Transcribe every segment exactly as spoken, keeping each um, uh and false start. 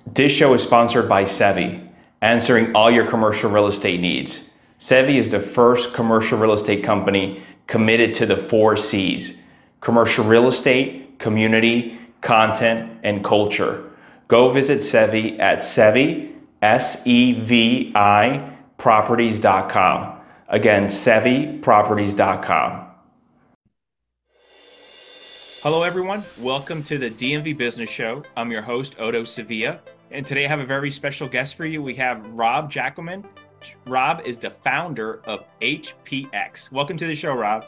This show is sponsored by Sevi, answering all your commercial real estate needs. Sevi is the first commercial real estate company committed to the four C's: commercial real estate, community, content, and culture. Go visit Sevi at Sevi, S E V I, properties dot com. Again, Sevi Properties dot com. Hello, everyone. Welcome to the D M V Business Show. I'm your host, Odo Sevilla, and today I have a very special guest for you. We have Rob Jackelman. Rob is the founder of H P X. Welcome to the show, Rob.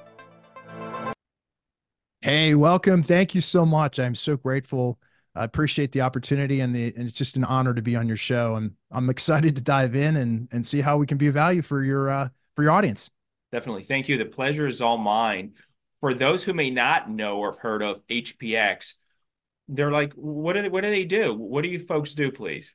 Hey, welcome. Thank you so much. I'm so grateful. I appreciate the opportunity, and the and it's just an honor to be on your show. And I'm excited to dive in and and see how we can be of value for your uh, for your audience. Definitely. Thank you. The pleasure is all mine. For those who may not know or have heard of H P X, they're like, what do they, what do they do? What do you folks do, please?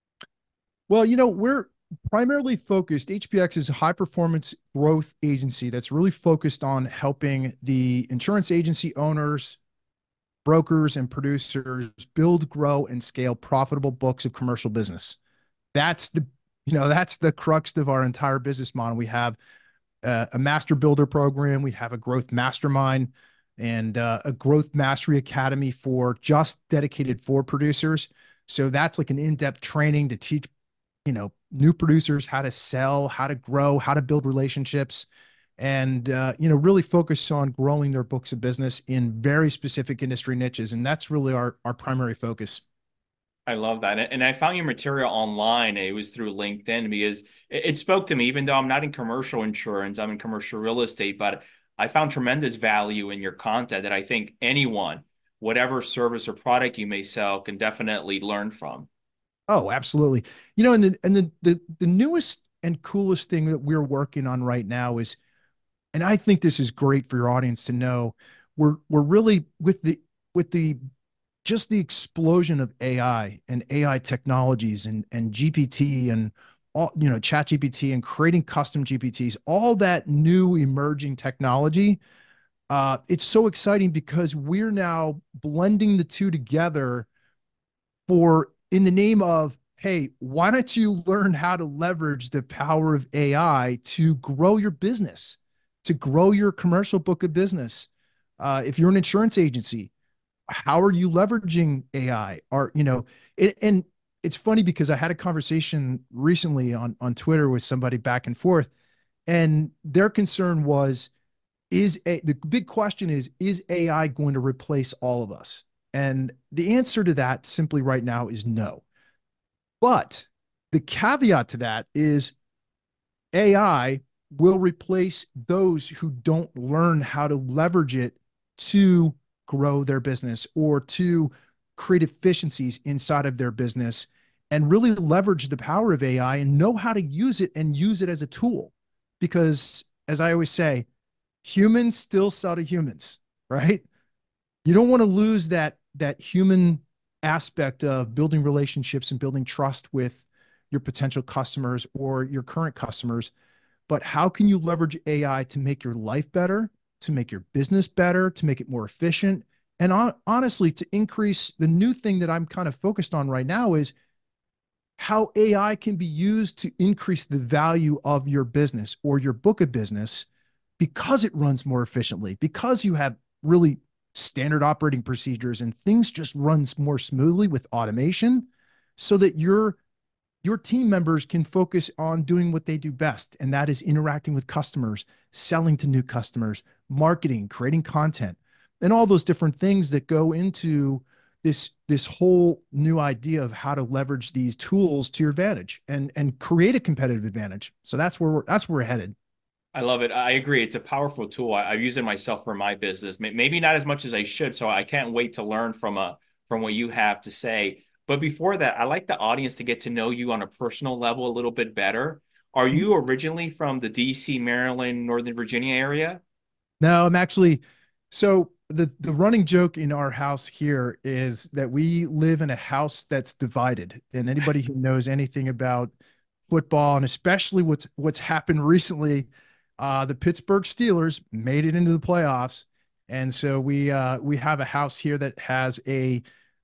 Well, you know, we're primarily focused. H P X is a high performance growth agency that's really focused on helping the insurance agency owners, brokers, and producers build, grow, and scale profitable books of commercial business. That's the you know that's the crux of our entire business model. We have uh, a master builder program. We have a growth mastermind and uh, a growth mastery academy for just dedicated for producers. So that's like an in-depth training to teach, you know, new producers how to sell, how to grow, how to build relationships, and, uh, you know, really focus on growing their books of business in very specific industry niches. And that's really our, our primary focus. I love that. And I found your material online. It was through LinkedIn because it, it spoke to me, even though I'm not in commercial insurance, I'm in commercial real estate, but I found tremendous value in your content that I think anyone, whatever service or product you may sell, can definitely learn from. Oh, absolutely. You know, and the, and the, the, the newest and coolest thing that we're working on right now is, and I think this is great for your audience to know, we're, we're really with the, with the, just the explosion of A I and A I technologies and, and G P T and all, you know, chat G P T and creating custom G P Ts, all that new emerging technology. Uh, it's so exciting because we're now blending the two together for in the name of, hey, why don't you learn how to leverage the power of A I to grow your business, to grow your commercial book of business? Uh, if you're an insurance agency, how are you leveraging A I? Are, you know, it, and it's funny because I had a conversation recently on, on Twitter with somebody back and forth, and their concern was, is a, the big question is, is A I going to replace all of us? And the answer to that simply right now is no. But the caveat to that is A I will replace those who don't learn how to leverage it to grow their business or to create efficiencies inside of their business and really leverage the power of A I and know how to use it and use it as a tool. Because as I always say, humans still sell to humans, right? You don't want to lose that that human aspect of building relationships and building trust with your potential customers or your current customers. But how can you leverage A I to make your life better, to make your business better, to make it more efficient? And on, honestly, to increase the new thing that I'm kind of focused on right now is how A I can be used to increase the value of your business or your book of business because it runs more efficiently, because you have really standard operating procedures and things just runs more smoothly with automation so that your your team members can focus on doing what they do best, and that is interacting with customers, selling to new customers, marketing, creating content, and all those different things that go into this this whole new idea of how to leverage these tools to your advantage and and create a competitive advantage. So that's where we're that's where we're headed. I love it. I agree. It's a powerful tool. I, I use it myself for my business. Maybe not as much as I should. So I can't wait to learn from a from what you have to say. But before that, I like the audience to get to know you on a personal level a little bit better. Are you originally from the D C, Maryland, Northern Virginia area? No, I'm actually so the the running joke in our house here is that we live in a house that's divided. And anybody who knows anything about football and especially what's what's happened recently, uh, the Pittsburgh Steelers made it into the playoffs. And so we uh we have a house here that has a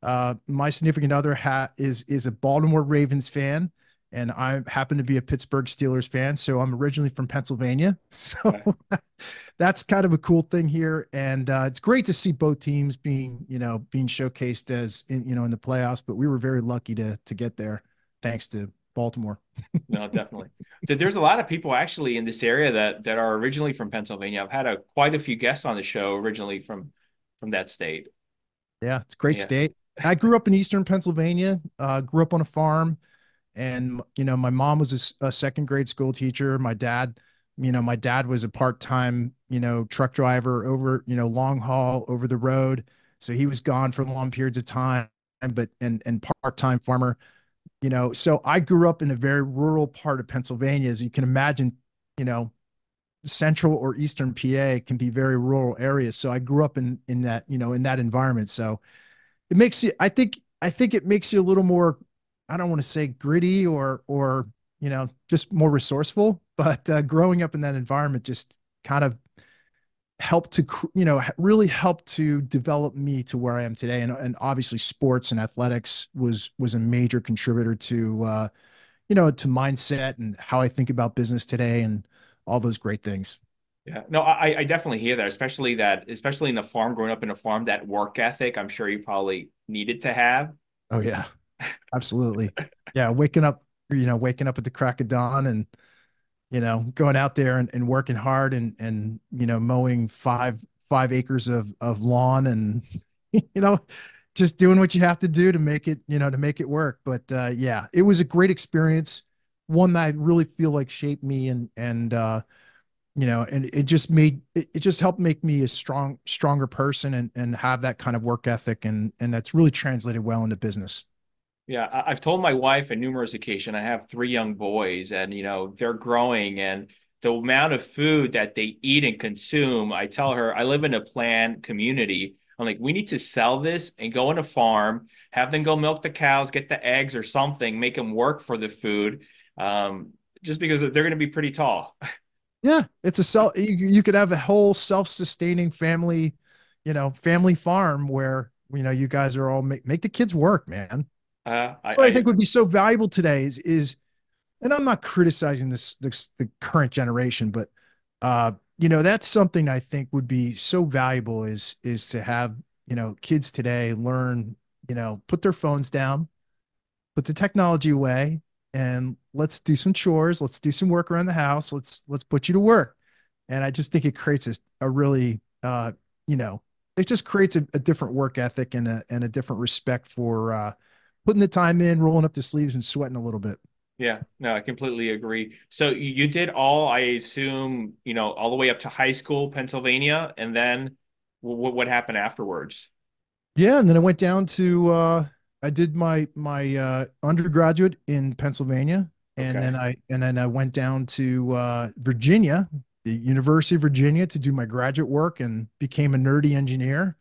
Uh, my significant other hat is is a Baltimore Ravens fan, and I happen to be a Pittsburgh Steelers fan. So I'm originally from Pennsylvania. So Okay. that's kind of a cool thing here, and uh, it's great to see both teams being, you know, being showcased as in, you know, in the playoffs. But we were very lucky to to get there, thanks to Baltimore. No, definitely. Th- There's a lot of people actually in this area that that are originally from Pennsylvania. I've had a quite a few guests on the show originally from from that state. Yeah, it's a great Yeah. state. I grew up in Eastern Pennsylvania. Uh, grew up on a farm, and you know, my mom was a, s- a second grade school teacher. My dad, you know, my dad was a part-time, you know, truck driver over, you know, long haul over the road. So he was gone for long periods of time, but and and part-time farmer, you know. So I grew up in a very rural part of Pennsylvania, as you can imagine, you know, central or eastern P A can be very rural areas. So I grew up in in that, you know, in that environment. So it makes you, I think, I think it makes you a little more, I don't want to say gritty or, or, you know, just more resourceful, but uh, growing up in that environment just kind of helped to, you know, really helped to develop me to where I am today. And, and obviously sports and athletics was, was a major contributor to, uh, you know, to mindset and how I think about business today and all those great things. Yeah. No, I I definitely hear that, especially that, especially in the farm, growing up in a farm, that work ethic, I'm sure you probably needed to have. Oh yeah, absolutely. Yeah. Waking up, you know, waking up at the crack of dawn and, you know, going out there and, and working hard and, and, you know, mowing five, five acres of, of lawn and, you know, just doing what you have to do to make it, you know, to make it work. But, uh, yeah, it was a great experience. One that I really feel like shaped me and, and, uh, you know, and it just made, it, it just helped make me a strong, stronger person and, and have that kind of work ethic. And, and that's really translated well into business. Yeah, I, I've told my wife on numerous occasions, I have three young boys and, you know, they're growing and the amount of food that they eat and consume, I tell her, I live in a planned community. I'm like, we need to sell this and go on a farm, have them go milk the cows, get the eggs or something, make them work for the food, um, just because they're going to be pretty tall. Yeah, it's a self. You, you could have a whole self-sustaining family, you know, family farm where you know you guys are all make make the kids work, man. Uh, I, That's what I I think would be so valuable today is is, and I'm not criticizing this this the current generation, but uh, you know, that's something I think would be so valuable is is to have, you know, kids today learn, you know, put their phones down, put the technology away, and let's do some chores, let's do some work around the house, let's let's put you to work. And I just think it creates a, a really uh you know, it just creates a, a different work ethic and a and a different respect for uh putting the time in, rolling up the sleeves and sweating a little bit. Yeah, no, I completely agree. So you you did all, I assume, you know, all the way up to high school, Pennsylvania, and then what what happened afterwards? Yeah, and then I went down to uh I did my my uh undergraduate in Pennsylvania, and then Okay. I and then I went down to uh Virginia, the University of Virginia, to do my graduate work and became a nerdy engineer.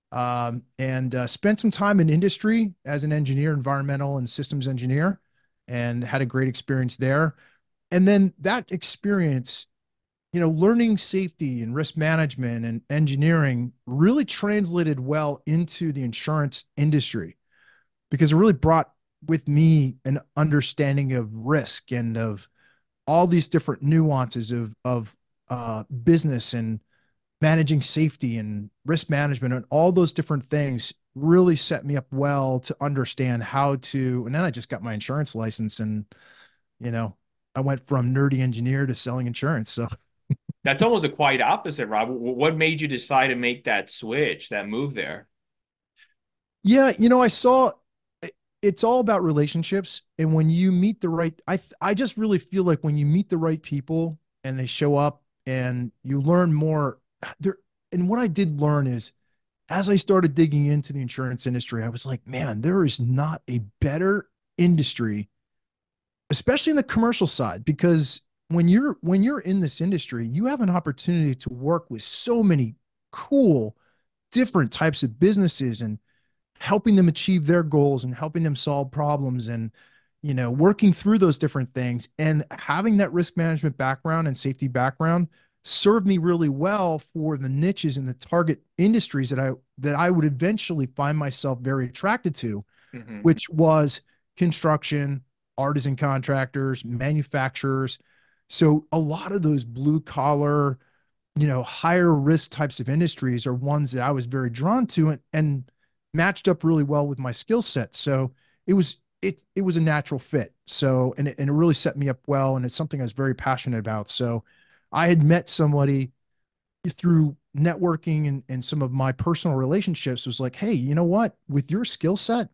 Um, and uh, spent some time in industry as an engineer, environmental and systems engineer, and had a great experience there. And then that experience, you know, learning safety and risk management and engineering really translated well into the insurance industry because it really brought with me an understanding of risk and of all these different nuances of of uh, business and managing safety and risk management and all those different things really set me up well to understand how to. And then I just got my insurance license, and you know, I went from nerdy engineer to selling insurance. So That's almost a quite opposite, Rob. Wh- What made you decide to make that switch, that move there? yeah, you know, I saw it's all about relationships. And when you meet the right, I I just really feel like when you meet the right people and they show up and you learn more there. And what I did learn is as I started digging into the insurance industry, I was like, man, there is not a better industry, especially in the commercial side, because when you're when you're in this industry, you have an opportunity to work with so many cool different types of businesses and helping them achieve their goals and helping them solve problems and you know working through those different things and having that risk management background and safety background served me really well for the niches and the target industries that I that I would eventually find myself very attracted to, Hmm. which was construction, artisan contractors, manufacturers. So a lot of those blue collar, you know, higher risk types of industries are ones that I was very drawn to and, and matched up really well with my skill set. So it was it it was a natural fit. So and it, and it really set me up well, and it's something I was very passionate about. So I had met somebody through networking and, and some of my personal relationships was like, hey, you know what? With your skill set,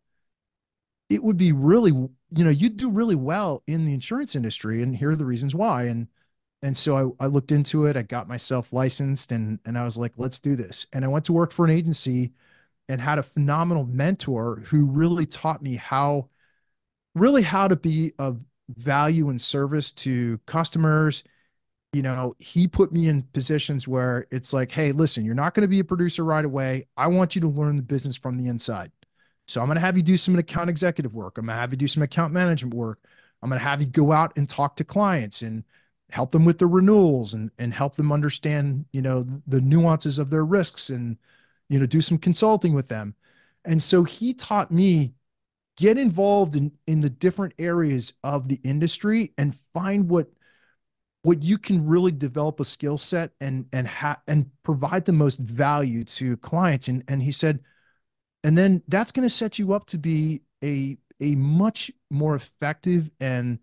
it would be really, you know, you'd do really well in the insurance industry. And here are the reasons why. And and so I, I looked into it. I got myself licensed and and I was like, let's do this. And I went to work for an agency and had a phenomenal mentor who really taught me how really how to be of value and service to customers. You know, he put me in positions where it's like, hey, listen, you're not going to be a producer right away. I want you to learn the business from the inside. So I'm going to have you do some account executive work. I'm going to have you do some account management work. I'm going to have you go out and talk to clients and help them with the renewals and, and help them understand, you know, the nuances of their risks and, you know, do some consulting with them. And so he taught me get involved in, in the different areas of the industry and find what what you can really develop a skill set and and ha- and provide the most value to clients. And and he said, and then that's going to set you up to be a a much more effective and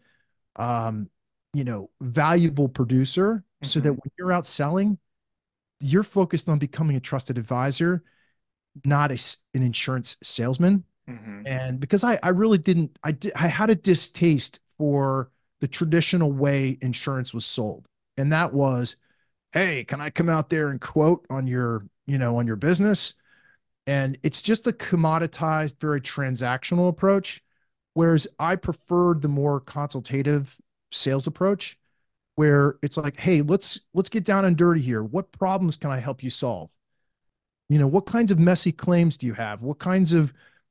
um you know valuable producer, so that Hmm. when you're out selling, you're focused on becoming a trusted advisor, not a, an insurance salesman. Hmm. And because I I really didn't I did I had a distaste for the traditional way insurance was sold, and that was, hey, can I come out there and quote on your, you know, on your business? And it's just a commoditized, very transactional approach. Whereas I preferred the more consultative sales approach, where it's like, hey, let's let's get down and dirty here. What problems can I help you solve? You know, what kinds of messy claims do you have? What kinds of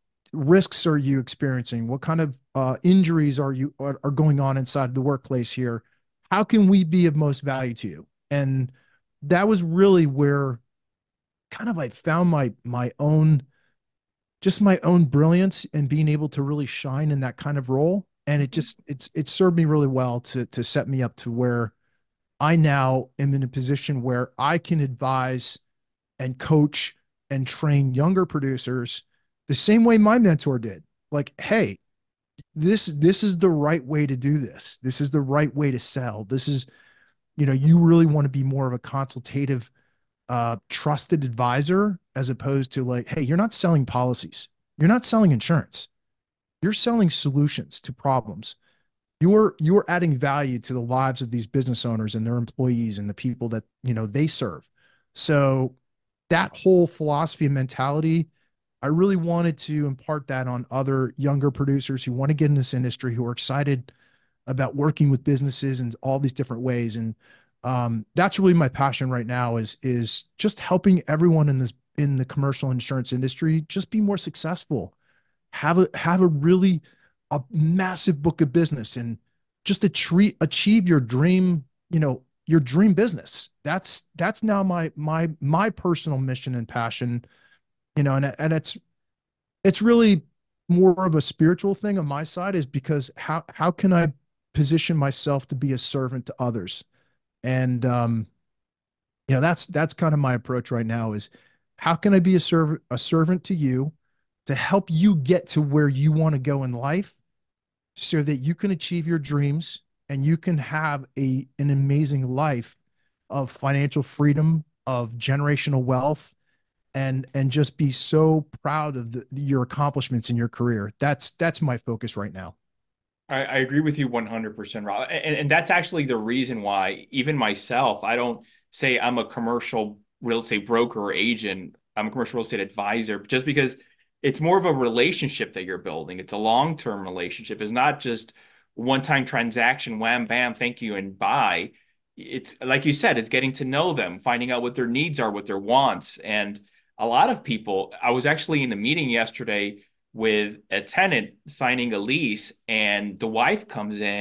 risks are you experiencing? What kind of uh, injuries are you are, are going on inside the workplace here? How can we be of most value to you? And that was really where kind of I found my my own just my own brilliance and being able to really shine in that kind of role. And it Hmm. just it's it served me really well to to set me up to where I now am in a position where I can advise and coach and train younger producers the same way my mentor did. Like, hey, this this is the right way to do this. This is the right way to sell. This is, you know, you really want to be more of a consultative, uh, trusted advisor, as opposed to like, hey, you're not selling policies. You're not selling insurance. You're selling solutions to problems. You're you're adding value to the lives of these business owners and their employees and the people that, you know, they serve. So that whole philosophy and mentality, I really wanted to impart that on other younger producers who want to get in this industry, who are excited about working with businesses in all these different ways. And um, that's really my passion right now is is just helping everyone in this in the commercial insurance industry just be more successful, have a have a really a massive book of business, and just to treat, achieve your dream, you know, your dream business. That's that's now my my my personal mission and passion, you know, and and it's it's really more of a spiritual thing on my side, is because how how can I position myself to be a servant to others? And um, you know, that's that's kind of my approach right now is how can I be a servant a servant to you to help you get to where you want to go in life so that you can achieve your dreams and you can have a an amazing life of financial freedom, of generational wealth, and and just be so proud of the, your accomplishments in your career. That's that's my focus right now. I, I agree with you one hundred percent, Rob. And, and that's actually the reason why, even myself, I don't say I'm a commercial real estate broker or agent. I'm a commercial real estate advisor, just because it's more of a relationship that you're building. It's a long-term relationship. It's not just one-time transaction, wham, bam, thank you, and bye. It's like you said, it's getting to know them, finding out what their needs are, what their wants. And a lot of people, I was actually in a meeting yesterday with a tenant signing a lease, and the wife comes in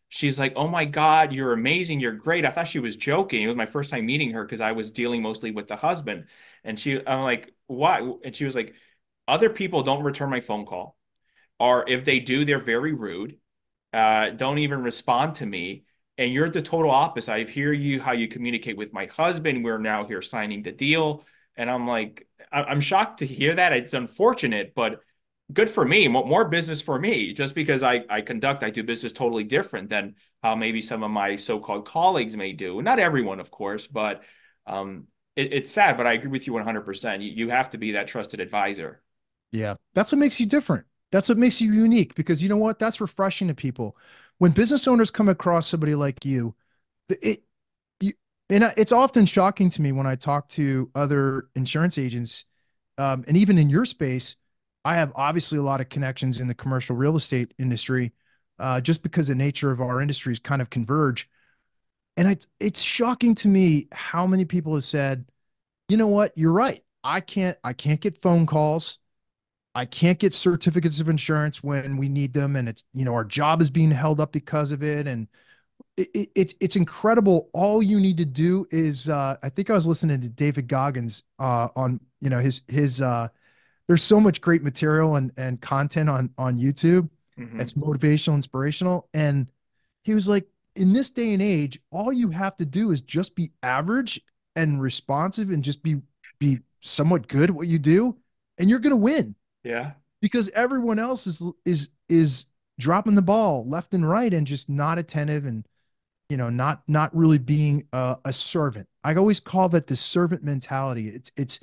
she's like, "Oh my God, you're amazing. You're great." I thought she was joking. It was my first time meeting her because I was dealing mostly with the husband. And she, I'm like, "Why?" And she was like, "Other people don't return my phone call, or if they do, they're very rude. Uh, don't even respond to me. And you're the total opposite. I hear you how you communicate with my husband. We're now here signing the deal." And I'm like, I- I'm shocked to hear that. It's unfortunate, but good for me. Mo- More business for me. Just because I, I conduct, I do business totally different than how maybe some of my so-called colleagues may do. Not everyone, of course, but um, it, it's sad, but I agree with you one hundred percent. You, you have to be that trusted advisor. Yeah. That's what makes you different. That's what makes you unique because you know what? That's refreshing to people. When business owners come across somebody like you, it, you, and it's often shocking to me when I talk to other insurance agents, um, and even in your space, I have obviously a lot of connections in the commercial real estate industry, uh, just because the nature of our industries kind of converge. And it's it's shocking to me how many people have said, you know what, you're right. I can't I can't get phone calls. I can't get certificates of insurance when we need them, and it's you know our job is being held up because of it, and it, it, it's incredible. All you need to do is, uh, I think I was listening to David Goggins uh, on, you know, his his. Uh, there's so much great material and and content on on YouTube. Hmm. It's motivational, inspirational, and he was like, in this day and age, all you have to do is just be average and responsive, and just be be somewhat good at what you do, and you're gonna win Yeah. because everyone else is is is dropping the ball left and right and just not attentive and you know, not not really being a, a servant. I always call that the servant mentality. It's it's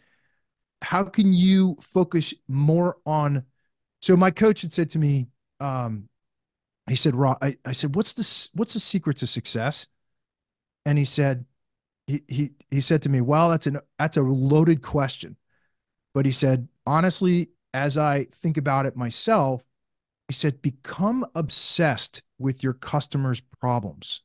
how can you focus more on. So my coach had said to me, um, he said, "Raw." I, I said, "What's the what's the secret to success?" And he said, he he he said to me, "Well, that's an that's a loaded question." But he said, honestly, as I think about it myself, he said, become obsessed with your customers' problems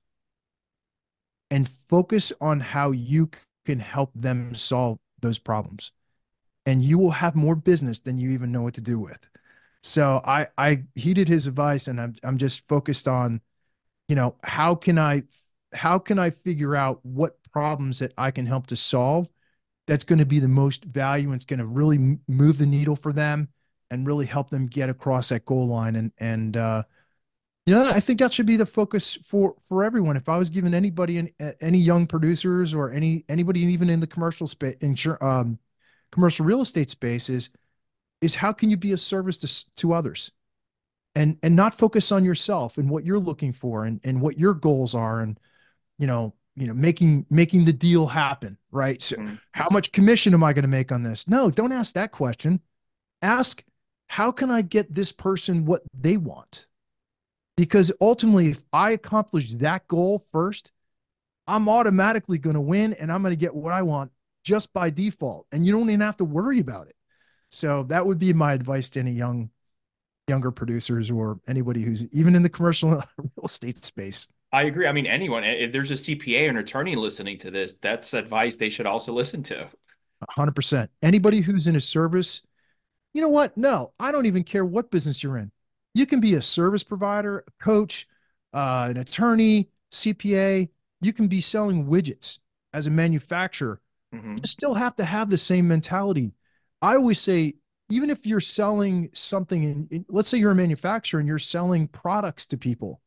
and focus on how you can help them solve those problems. And you will have more business than you even know what to do with. So I I heeded his advice and I'm I'm just focused on, you know, how can I how can I figure out what problems that I can help to solve that's going to be the most value and it's going to really move the needle for them and really help them get across that goal line and and uh you know, I think that should be the focus for for everyone. If I was giving anybody in, any young producers or any anybody even in the commercial space, insur, um, commercial real estate space is is how can you be of service to to others and and not focus on yourself and what you're looking for and and what your goals are and you know you know making making the deal happen, right? So Mhm. how much commission am I going to make on this? No, don't ask that question. Ask how can I get this person what they want? Because ultimately, if I accomplish that goal first, I'm automatically going to win and I'm going to get what I want just by default. And you don't even have to worry about it. So that would be my advice to any young, younger producers or anybody who's even in the commercial real estate space. I agree. I mean, anyone, if there's a C P A or an attorney listening to this, that's advice they should also listen to. one hundred percent. Anybody who's in a service, you know what? No, I don't even care what business you're in. You can be a service provider, a coach, uh, an attorney, C P A. You can be selling widgets as a manufacturer. You Hmm. still have to have the same mentality. I always say, even if you're selling something, in, in, let's say you're a manufacturer and you're selling products to people,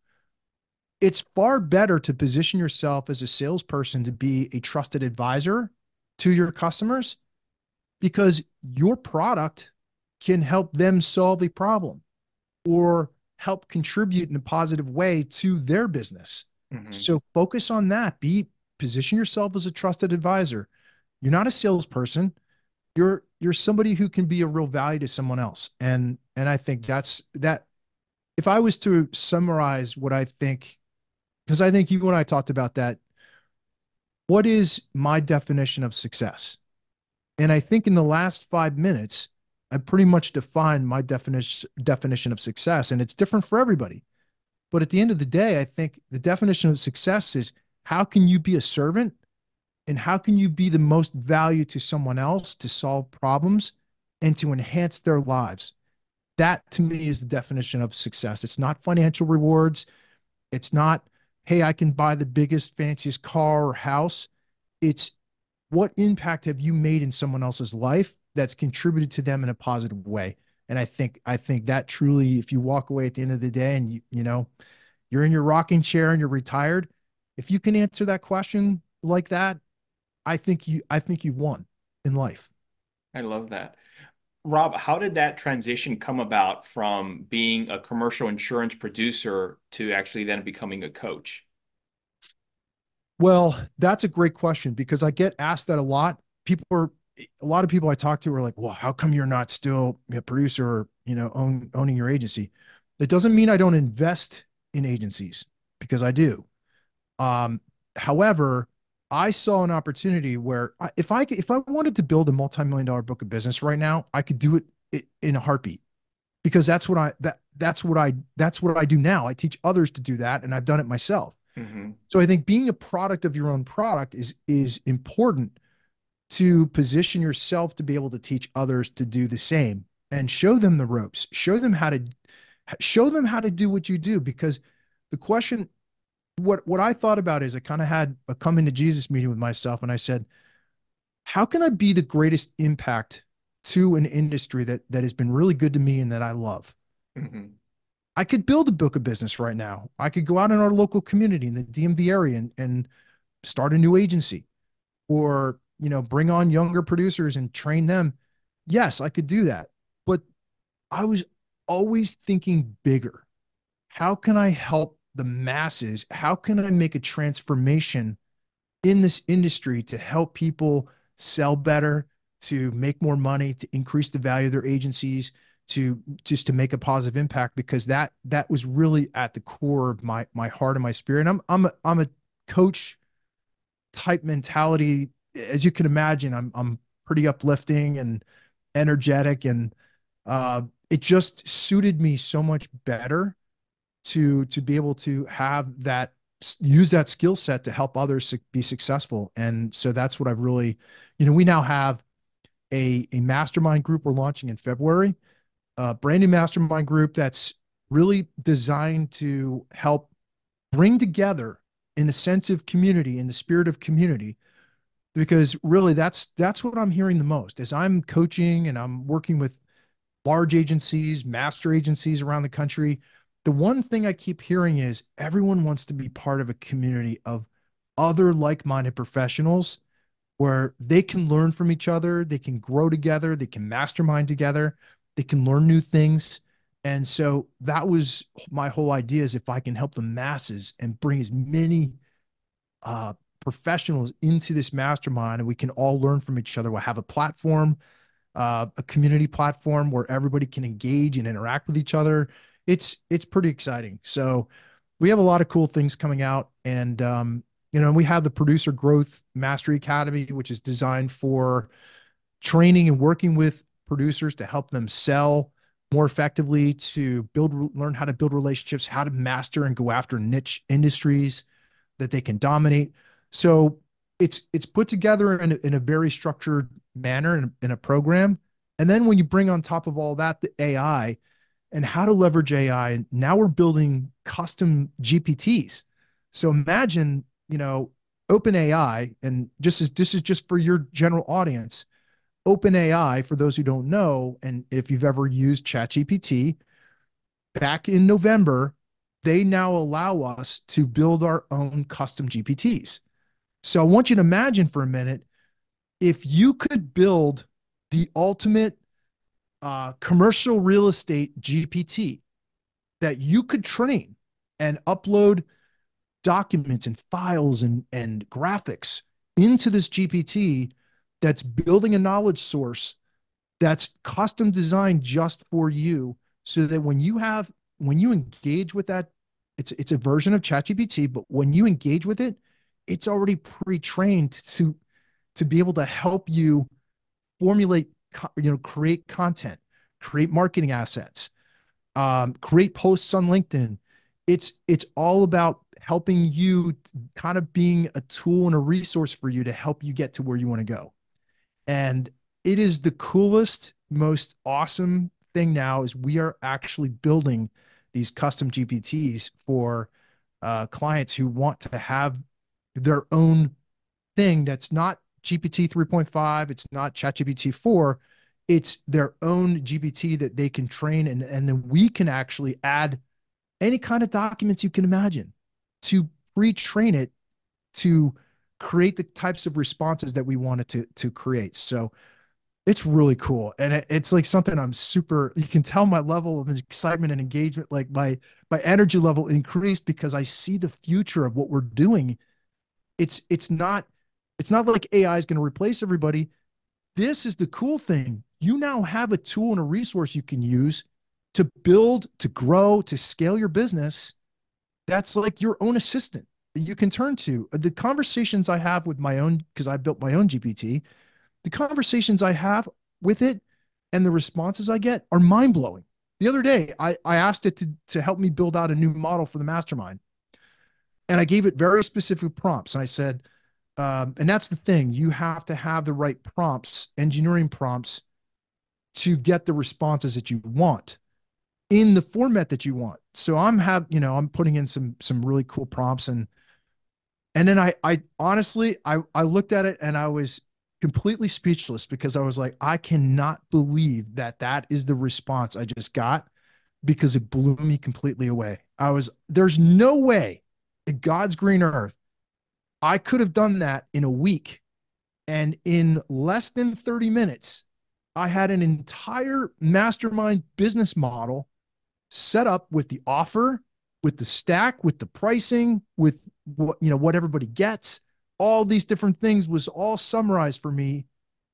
it's far better to position yourself as a salesperson to be a trusted advisor to your customers because your product can help them solve a problem or help contribute in a positive way to their business. Hmm. So focus on that. Be position yourself as a trusted advisor. You're not a salesperson. You're you're somebody who can be a real value to someone else. And and I think that's that if I was to summarize what I think, because I think you and I talked about that, what is my definition of success? And I think in the last five minutes, I pretty much defined my definition definition of success, and it's different for everybody. But at the end of the day, I think the definition of success is how can you be a servant and how can you be the most value to someone else to solve problems and to enhance their lives? That to me is the definition of success. It's not financial rewards. It's not, hey, I can buy the biggest, fanciest car or house. It's what impact have you made in someone else's life that's contributed to them in a positive way? And I think I think that truly, if you walk away at the end of the day and you you know you're in your rocking chair and you're retired, if you can answer that question like that, I think you I think you've won in life. I love that. Rob, how did that transition come about from being a commercial insurance producer to actually then becoming a coach? Well, that's a great question because I get asked that a lot. People are a lot of people I talk to are like, "Well, how come you're not still a producer or, you know, own, owning your agency?" That doesn't mean I don't invest in agencies because I do. Um, However, I saw an opportunity where I, if I if I wanted to build a multi-million dollar book of business right now, I could do it in a heartbeat because that's what I that that's what I that's what I do now. I teach others to do that, and I've done it myself. Mm-hmm. So I think being a product of your own product is is important to position yourself to be able to teach others to do the same and show them the ropes, show them how to show them how to do what you do. Because the question, what what I thought about is I kind of had a coming to Jesus meeting with myself, and I said, how can I be the greatest impact to an industry that that has been really good to me and that I love? Mm-hmm. I could build a book of business right now. I could go out in our local community in the D M V area and, and start a new agency or, you know, bring on younger producers and train them. Yes, I could do that. But I was always thinking bigger. How can I help the masses? How can I make a transformation in this industry to help people sell better, to make more money, to increase the value of their agencies, to just to make a positive impact? Because that that was really at the core of my my heart and my spirit. I'm I'm a, I'm a coach type mentality. As you can imagine, I'm I'm pretty uplifting and energetic, and uh, it just suited me so much better to to be able to have that use that skill set to help others be successful. And so that's what I've really, you know, we now have a a mastermind group we're launching in February, a brand new mastermind group that's really designed to help bring together in the sense of community, in the spirit of community, because really that's that's what I'm hearing the most as I'm coaching and I'm working with large agencies, master agencies around the country. The one thing I keep hearing is everyone wants to be part of a community of other like-minded professionals where they can learn from each other, they can grow together, they can mastermind together, they can learn new things. And so that was my whole idea, is if I can help the masses and bring as many uh, professionals into this mastermind and we can all learn from each other. We'll have a platform, uh, a community platform where everybody can engage and interact with each other. It's it's pretty exciting. So we have a lot of cool things coming out, and um, you know, we have the Producer Growth Mastery Academy, which is designed for training and working with producers to help them sell more effectively, to build, learn how to build relationships, how to master and go after niche industries that they can dominate. So it's it's put together in a, in a very structured manner in, in a program. And then when you bring on top of all that the A I and how to leverage A I, now we're building custom G P Ts. So imagine, you know, OpenAI, and just as this is just for your general audience, OpenAI, for those who don't know, and if you've ever used ChatGPT, back in November, they now allow us to build our own custom G P Ts. So I want you to imagine for a minute, if you could build the ultimate uh, commercial real estate G P T that you could train and upload documents and files and, and graphics into this G P T that's building a knowledge source that's custom designed just for you, so that when you have when you engage with that, it's it's a version of ChatGPT, but when you engage with it, it's already pre-trained to to be able to help you formulate, you know, create content, create marketing assets, um, create posts on LinkedIn. It's it's all about helping you, kind of being a tool and a resource for you to help you get to where you want to go. And it is the coolest, most awesome thing now is we are actually building these custom G P Ts for uh, clients who want to have their own thing that's not G P T three point five, it's not ChatGPT four, it's their own G P T that they can train, and, and then we can actually add any kind of documents you can imagine to pre-train it to create the types of responses that we wanted to to create. So it's really cool, and it, it's like something I'm super. You can tell my level of excitement and engagement, like my my energy level increased because I see the future of what we're doing. It's it's not it's not like A I is going to replace everybody. This is the cool thing. You now have a tool and a resource you can use to build, to grow, to scale your business. That's like your own assistant that you can turn to. The conversations I have with my own, because I built my own G P T, the conversations I have with it and the responses I get are mind blowing. The other day, I, I asked it to, to help me build out a new model for the mastermind. And I gave it very specific prompts. And I said, um, and that's the thing, you have to have the right prompts, engineering prompts, to get the responses that you want in the format that you want. So I'm have, you know, I'm putting in some some really cool prompts, and and then I I honestly I I looked at it and I was completely speechless because I was like, I cannot believe that that is the response I just got, because it blew me completely away. I was there's no way in God's green earth I could have done that in a week, and in less than thirty minutes I had an entire mastermind business model set up with the offer, with the stack, with the pricing, with what, you know, what everybody gets. All these different things was all summarized for me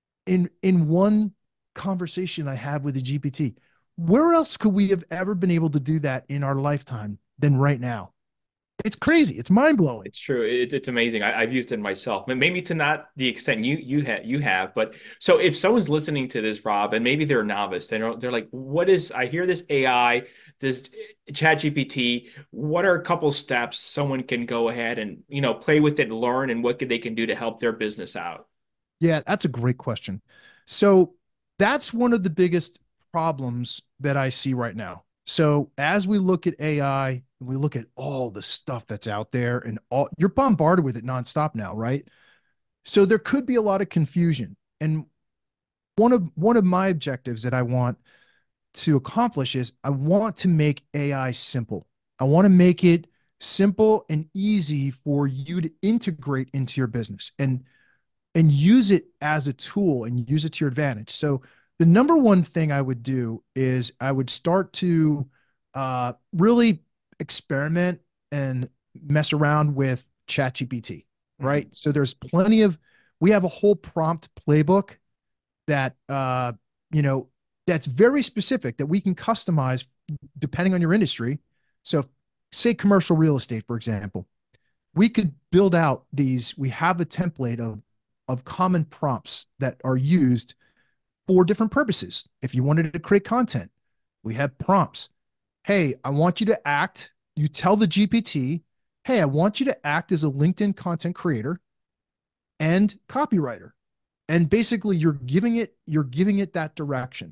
in in one conversation I had with a G P T. Where else could we have ever been able to do that in our lifetime than right now? It's crazy. It's mind blowing. It's true. It, it's amazing. I, I've used it myself, but maybe to not the extent you you have you have. But so if someone's listening to this, Rob, and maybe they're a novice, they're they're like, "What is?" I hear this A I, this Chat G P T. What are a couple steps someone can go ahead and you know play with it, learn, and what could they can do to help their business out? Yeah, that's a great question. So that's one of the biggest problems that I see right now. So as we look at A I and we look at all the stuff that's out there, and all you're bombarded with it nonstop now, right? So there could be a lot of confusion. And one of one of my objectives that I want to accomplish is I want to make A I simple. I want to make it simple and easy for you to integrate into your business and and use it as a tool and use it to your advantage. So the number one thing I would do is I would start to uh, really experiment and mess around with ChatGPT, right? Mhm. So there's plenty of, we have a whole prompt playbook that, uh, you know, that's very specific that we can customize depending on your industry. So say commercial real estate, for example, we could build out these, we have a template of of common prompts that are used for different purposes. If you wanted to create content, we have prompts. Hey, I want you to act, you tell the G P T, hey, I want you to act as a LinkedIn content creator and copywriter. And basically you're giving it, you're giving it that direction.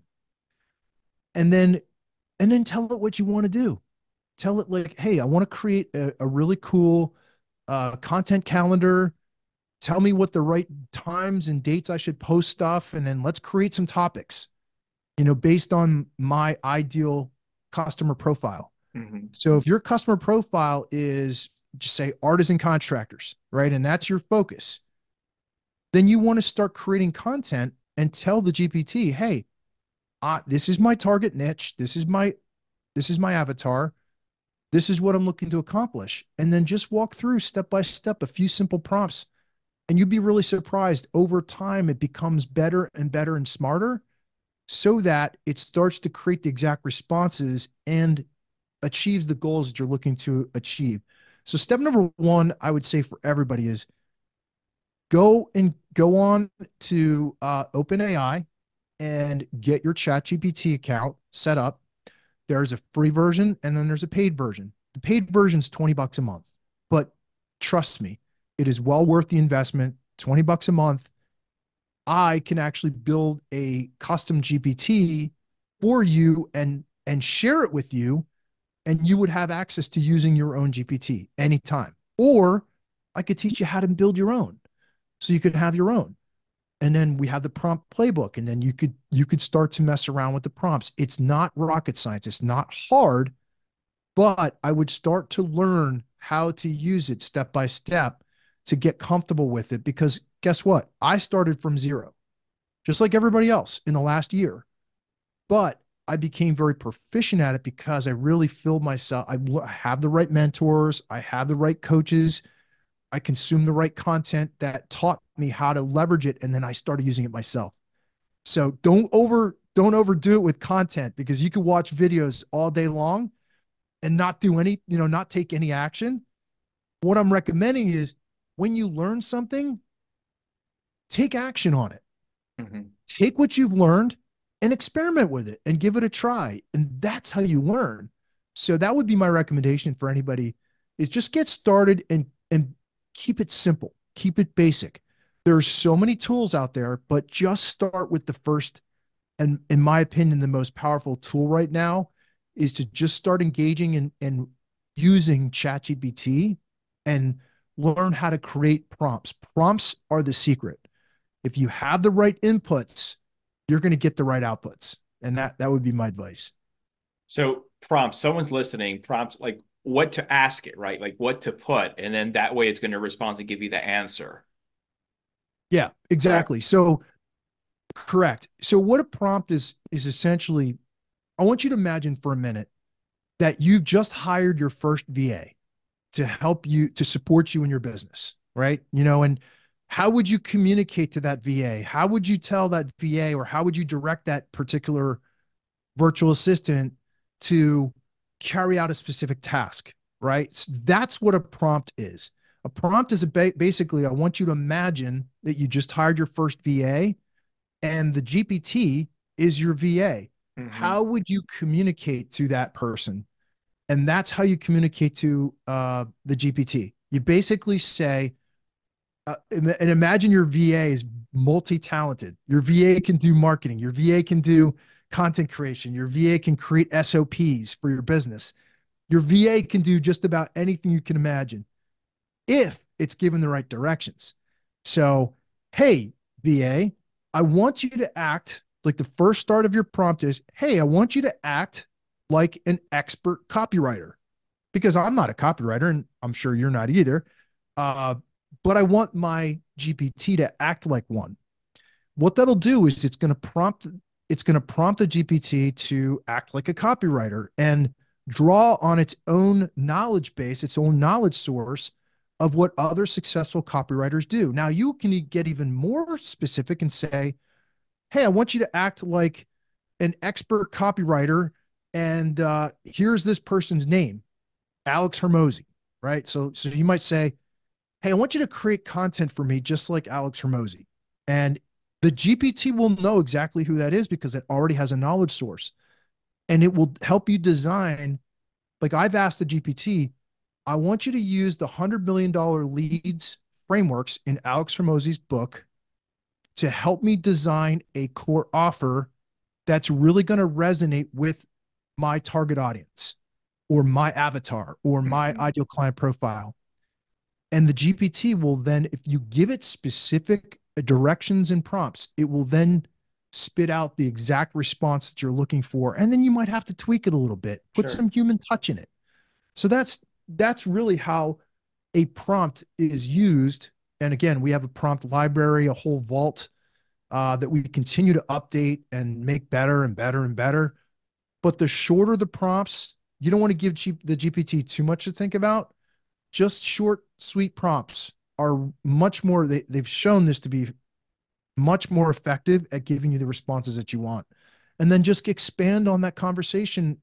And then, and then tell it what you want to do. Tell it like, hey, I want to create a, a really cool uh, content calendar. Tell me what the right times and dates I should post stuff, and then let's create some topics, you know, based on my ideal customer profile. Mhm. So if your customer profile is, just say, artisan contractors, right? And that's your focus, then you want to start creating content and tell the G P T, hey, uh, this is my target niche. This is my, this is my avatar. This is what I'm looking to accomplish. And then just walk through step by step, a few simple prompts. And you'd be really surprised over time, it becomes better and better and smarter, so that it starts to create the exact responses and achieves the goals that you're looking to achieve. So step number one, I would say for everybody, is go and go on to uh, OpenAI and get your ChatGPT account set up. There's a free version and then there's a paid version. The paid version is twenty bucks a month, but trust me, it is well worth the investment. twenty bucks a month. I can actually build a custom G P T for you and and share it with you and you would have access to using your own G P T anytime. Or I could teach you how to build your own, so you could have your own. And then we have the prompt playbook, and then you could you could start to mess around with the prompts. It's not rocket science. It's not hard, but I would start to learn how to use it step by step to get comfortable with it. Because guess what? I started from zero, just like everybody else in the last year. But I became very proficient at it because I really filled myself. I have the right mentors. I have the right coaches. I consumed the right content that taught me how to leverage it. And then I started using it myself. So don't over, don't overdo it with content, because you can watch videos all day long and not do any, you know, not take any action. What I'm recommending is, when you learn something, take action on it. Mm-hmm. Take what you've learned and experiment with it and give it a try. And that's how you learn. So that would be my recommendation for anybody, is just get started and, and keep it simple, keep it basic. There's so many tools out there, but just start with the first, and in my opinion, the most powerful tool right now is to just start engaging and, and using ChatGPT and learn how to create prompts. Prompts are the secret. If you have the right inputs, you're going to get the right outputs. And that, that would be my advice. So prompts, someone's listening, prompts like what to ask it, right? Like what to put. And then that way it's going to respond to give you the answer. Yeah, exactly. Correct. So correct. So what a prompt is, is essentially, I want you to imagine for a minute that you've just hired your first V A to help you, to support you in your business, right? You know, and how would you communicate to that V A? How would you tell that V A, or how would you direct that particular virtual assistant to carry out a specific task, right? So that's what a prompt is. A prompt is a ba- basically, I want you to imagine that you just hired your first V A and the G P T is your V A. Mm-hmm. How would you communicate to that person? And that's how you communicate to uh, the G P T. You basically say, uh, and imagine your V A is multi-talented. Your V A can do marketing. Your V A can do content creation. Your V A can create S O Ps for your business. Your V A can do just about anything you can imagine if it's given the right directions. So, hey, V A, I want you to act like, the first start of your prompt is, hey, I want you to act like an expert copywriter, because I'm not a copywriter and I'm sure you're not either. Uh, but I want my G P T to act like one. What that'll do is it's going to prompt, it's going to prompt the G P T to act like a copywriter and draw on its own knowledge base, its own knowledge source of what other successful copywriters do. Now you can get even more specific and say, hey, I want you to act like an expert copywriter, and uh, here's this person's name, Alex Hormozi, right? So, so you might say, hey, I want you to create content for me just like Alex Hormozi. And the G P T will know exactly who that is because it already has a knowledge source. And it will help you design, like I've asked the G P T, I want you to use the one hundred million dollars leads frameworks in Alex Hormozi's book to help me design a core offer that's really going to resonate with my target audience or my avatar or my mm-hmm. ideal client profile. And the G P T will then, if you give it specific directions and prompts, it will then spit out the exact response that you're looking for. And then you might have to tweak it a little bit, put sure. some human touch in it. So that's, that's really how a prompt is used. And again, we have a prompt library, a whole vault uh, that we continue to update and make better and better and better. But the shorter the prompts, you don't want to give G- the G P T too much to think about. Just short, sweet prompts are much more, they, they've shown this to be much more effective at giving you the responses that you want. And then just expand on that conversation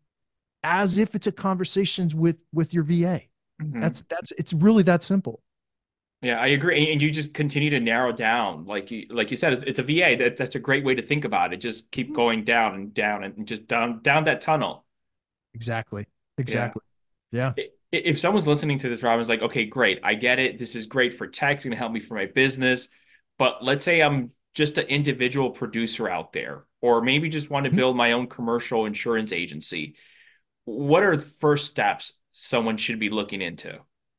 as if it's a conversation with, with your V A. Mm-hmm. That's, that's, it's really that simple. Yeah, I agree. And you just continue to narrow down. Like you, like you said, it's, it's a V A. That, that's a great way to think about it. Just keep going down and down and just down, down that tunnel. Exactly. Exactly. Yeah. yeah. If someone's listening to this, Robin's like, okay, great. I get it. This is great for tech. It's going to help me for my business. But let's say I'm just an individual producer out there, or maybe just want to build my own commercial insurance agency. what are the first steps someone should be looking into?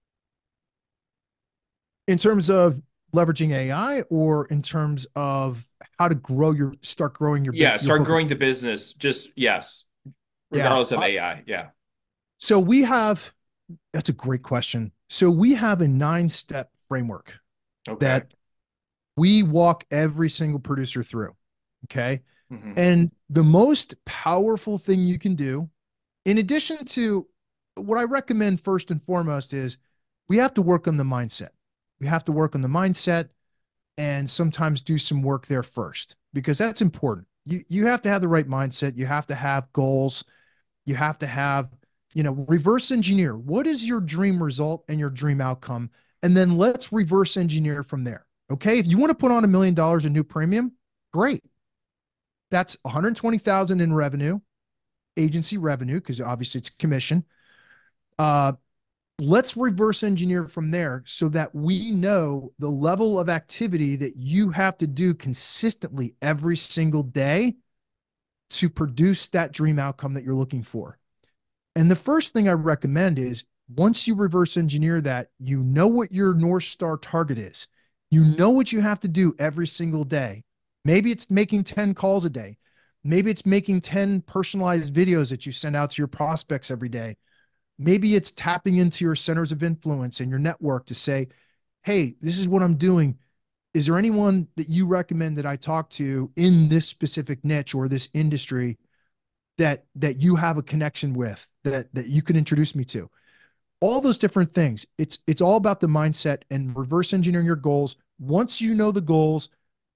In terms of leveraging A I, or in terms of how to grow your start growing your Yeah, your start book of growing the business. Just yes, yeah. regardless of Uh, A I. Yeah. so we have that's a great question. So we have a nine step framework Okay. that we walk every single producer through. Okay. Hmm. And the most powerful thing you can do, in addition to what I recommend first and foremost, is we have to work on the mindset. We have to work on the mindset and sometimes do some work there first, because that's important. You you have to have the right mindset. You have to have goals. You have to have, you know, reverse engineer. What is your dream result and your dream outcome? And then let's reverse engineer from there. Okay. If you want to put on a million dollars in new premium, great. That's one hundred twenty thousand in revenue, agency revenue, because obviously it's commission. Uh, let's reverse engineer from there so that we know the level of activity that you have to do consistently every single day to produce that dream outcome that you're looking for. And the first thing I recommend is, once you reverse engineer that, you know what your North Star target is. You know what you have to do every single day. Maybe it's making ten calls a day. Maybe it's making ten personalized videos that you send out to your prospects every day. Maybe it's tapping into your centers of influence and your network to say, hey, this is what I'm doing. Is there anyone that you recommend that I talk to in this specific niche or this industry that that you have a connection with, that that you can introduce me to? All those different things. It's it's all about the mindset and reverse engineering your goals. Once you know the goals,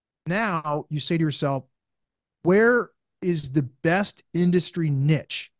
now you say to yourself, where is the best industry niche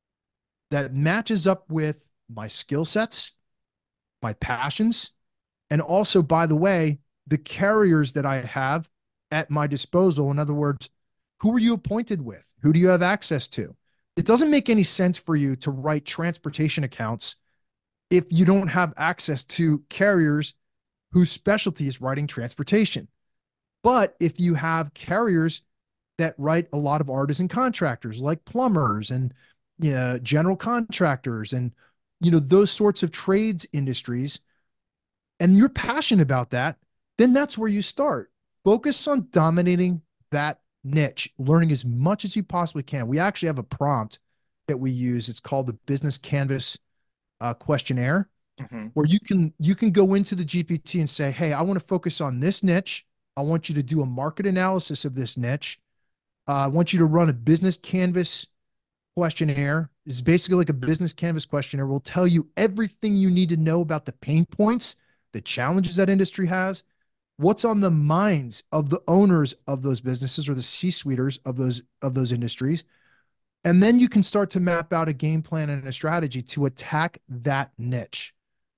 that matches up with my skill sets, my passions, and also, by the way, the carriers that I have at my disposal. In other words, who are you appointed with? Who do you have access to? It doesn't make any sense for you to write transportation accounts if you don't have access to carriers whose specialty is writing transportation. But if you have carriers that write a lot of artisan contractors like plumbers and, you know, general contractors and, you know, those sorts of trades industries, and you're passionate about that, then that's where you start. Focus on dominating that niche, learning as much as you possibly can. We actually have a prompt that we use. It's called the Business Canvas uh, questionnaire, Hmm. where you can you can go into the G P T and say, hey, I want to focus on this niche. I want you to do a market analysis of this niche. Uh, I want you to run a business canvas questionnaire. It's basically like a business canvas questionnaire. Will tell you everything you need to know about the pain points, the challenges that industry has, what's on the minds of the owners of those businesses or the C-suiters of those of those industries. And then you can start to map out a game plan and a strategy to attack that niche.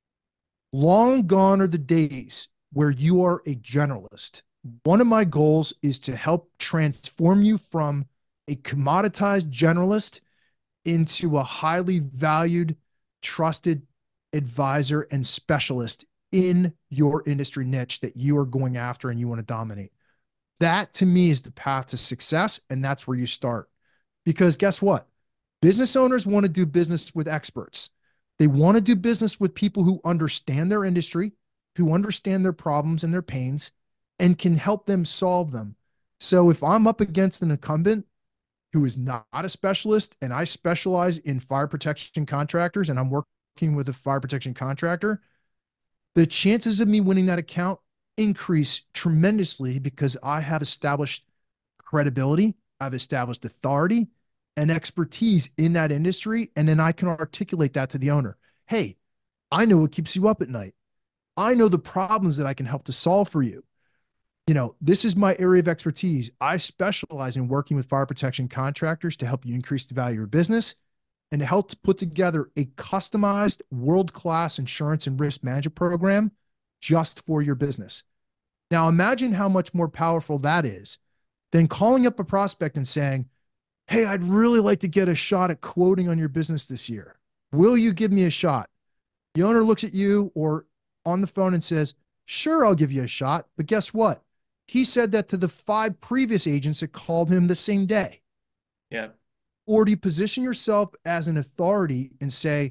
Long gone are the days where you are a generalist. One of my goals is to help transform you from a commoditized generalist into a highly valued, trusted advisor and specialist in your industry niche that you are going after and you want to dominate. That to me is the path to success. And that's where you start. Because guess what? Business owners want to do business with experts. They want to do business with people who understand their industry, who understand their problems and their pains, and can help them solve them. So if I'm up against an incumbent who is not a specialist and I specialize in fire protection contractors and I'm working with a fire protection contractor, the chances of me winning that account increase tremendously because I have established credibility, I've established authority and expertise in that industry. And then I can articulate that to the owner. Hey, I know what keeps you up at night. I know the problems that I can help to solve for you. You know, this is my area of expertise. I specialize in working with fire protection contractors to help you increase the value of your business and to help to put together a customized world-class insurance and risk management program just for your business. Now, imagine how much more powerful that is than calling up a prospect and saying, hey, I'd really like to get a shot at quoting on your business this year. Will you give me a shot? The owner looks at you or on the phone and says, sure, I'll give you a shot. But guess what? He said that to the five previous agents that called him the same day. Yeah. Or do you position yourself as an authority and say,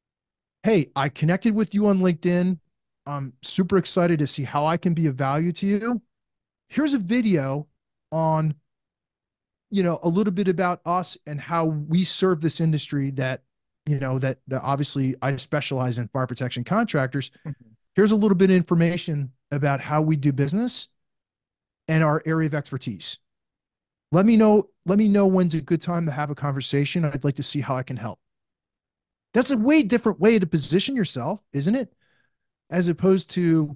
hey, I connected with you on LinkedIn. I'm super excited to see how I can be of value to you. Here's a video on, you know, a little bit about us and how we serve this industry that, you know, that, that obviously I specialize in fire protection contractors. Mhm. Here's a little bit of information about how we do business and our area of expertise. Let me know, let me know when's a good time to have a conversation. I'd like to see how I can help. That's a way different way to position yourself, isn't it? As opposed to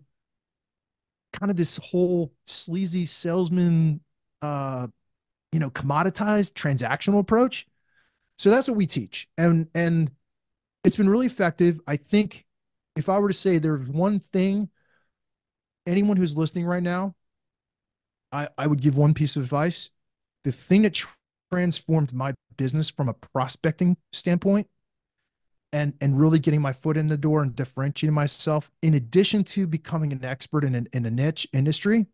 kind of this whole sleazy salesman, uh, you know, commoditized transactional approach. So that's what we teach. And, and it's been really effective. I think if I were to say there's one thing, anyone who's listening right now, I, I would give one piece of advice. The thing that transformed my business from a prospecting standpoint and and really getting my foot in the door and differentiating myself, in addition to becoming an expert in, an, in a niche industry,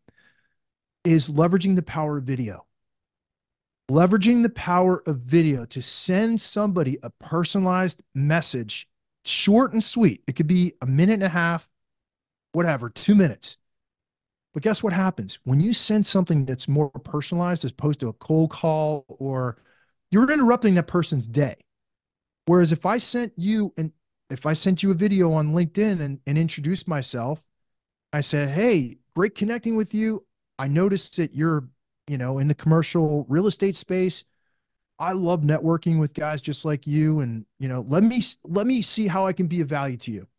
is leveraging the power of video. Leveraging the power of video to send somebody a personalized message, short and sweet. It could be a minute and a half, whatever, two minutes. But guess what happens? When you send something that's more personalized as opposed to a cold call, or you're interrupting that person's day. Whereas if I sent you and if I sent you a video on LinkedIn and, and introduced myself, I said, hey, great connecting with you. I noticed that you're, you know, in the commercial real estate space. I love networking with guys just like you. And, you know, let me, let me see how I can be of value to you.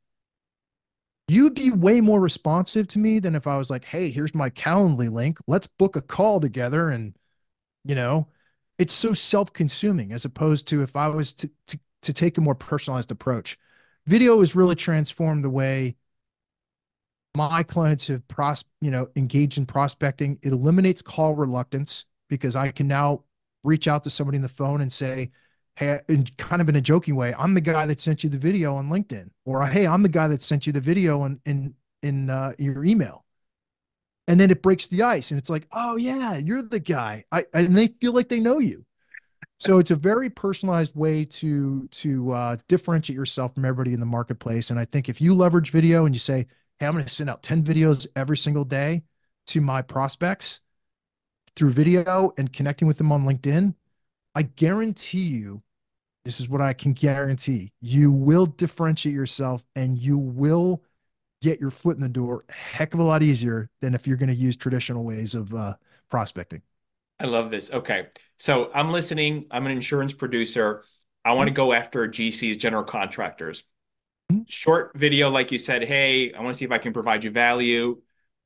You'd be way more responsive to me than if I was like, hey, here's my Calendly link. Let's book a call together. And, you know, it's so self-consuming as opposed to if I was to, to, to take a more personalized approach. Video has really transformed the way my clients have pros, you know, engaged in prospecting. It eliminates call reluctance because I can now reach out to somebody in the phone and say, hey, in kind of in a joking way, I'm the guy that sent you the video on LinkedIn, or hey, I'm the guy that sent you the video in in in uh, your email. And then it breaks the ice, and it's like, oh yeah, you're the guy. I and they feel like they know you. So it's a very personalized way to to uh, differentiate yourself from everybody in the marketplace. And I think if you leverage video and you say, hey, I'm going to send out ten videos every single day to my prospects through video and connecting with them on LinkedIn, I guarantee you, this is what I can guarantee, you will differentiate yourself and you will get your foot in the door a heck of a lot easier than if you're going to use traditional ways of uh, prospecting. I love this. Okay. So I'm listening. I'm an insurance producer. I want to go after G Cs, general contractors. Mhm. Short video, like you said, hey, I want to see if I can provide you value.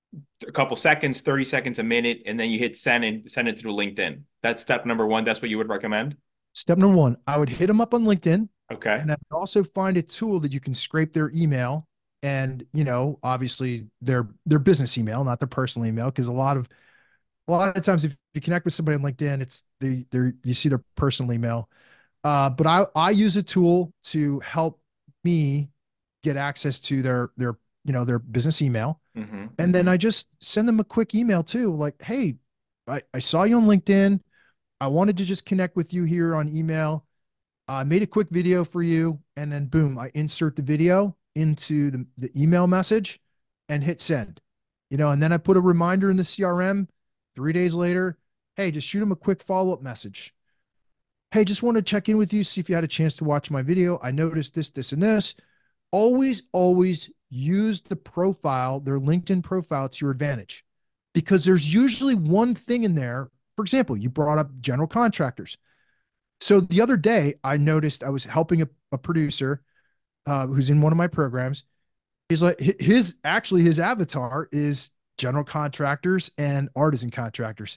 A couple seconds, thirty seconds, a minute, and then you hit send and send it through LinkedIn. That's step number one. That's what you would recommend? Step number one, I would hit them up on LinkedIn, Okay. and I'd also find a tool that you can scrape their email and, you know, obviously their their business email, not their personal email, because a lot of a lot of times if you connect with somebody on LinkedIn, it's they they you see their personal email. Uh, but I I use a tool to help me get access to their their you know their business email, Mm-hmm. and then I just send them a quick email too, like, hey, I, I saw you on LinkedIn. I wanted to just connect with you here on email. I made a quick video for you, and then boom, I insert the video into the, the email message and hit send. You know, and then I put a reminder in the C R M three days later. Hey, just shoot them a quick follow-up message. Hey, just want to check in with you, see if you had a chance to watch my video. I noticed this, this, and this. Always, always use the profile, their LinkedIn profile, to your advantage, because there's usually one thing in there. For example, you brought up general contractors. So the other day, I noticed I was helping a, a producer uh, who's in one of my programs. He's like, his actually his avatar is general contractors and artisan contractors.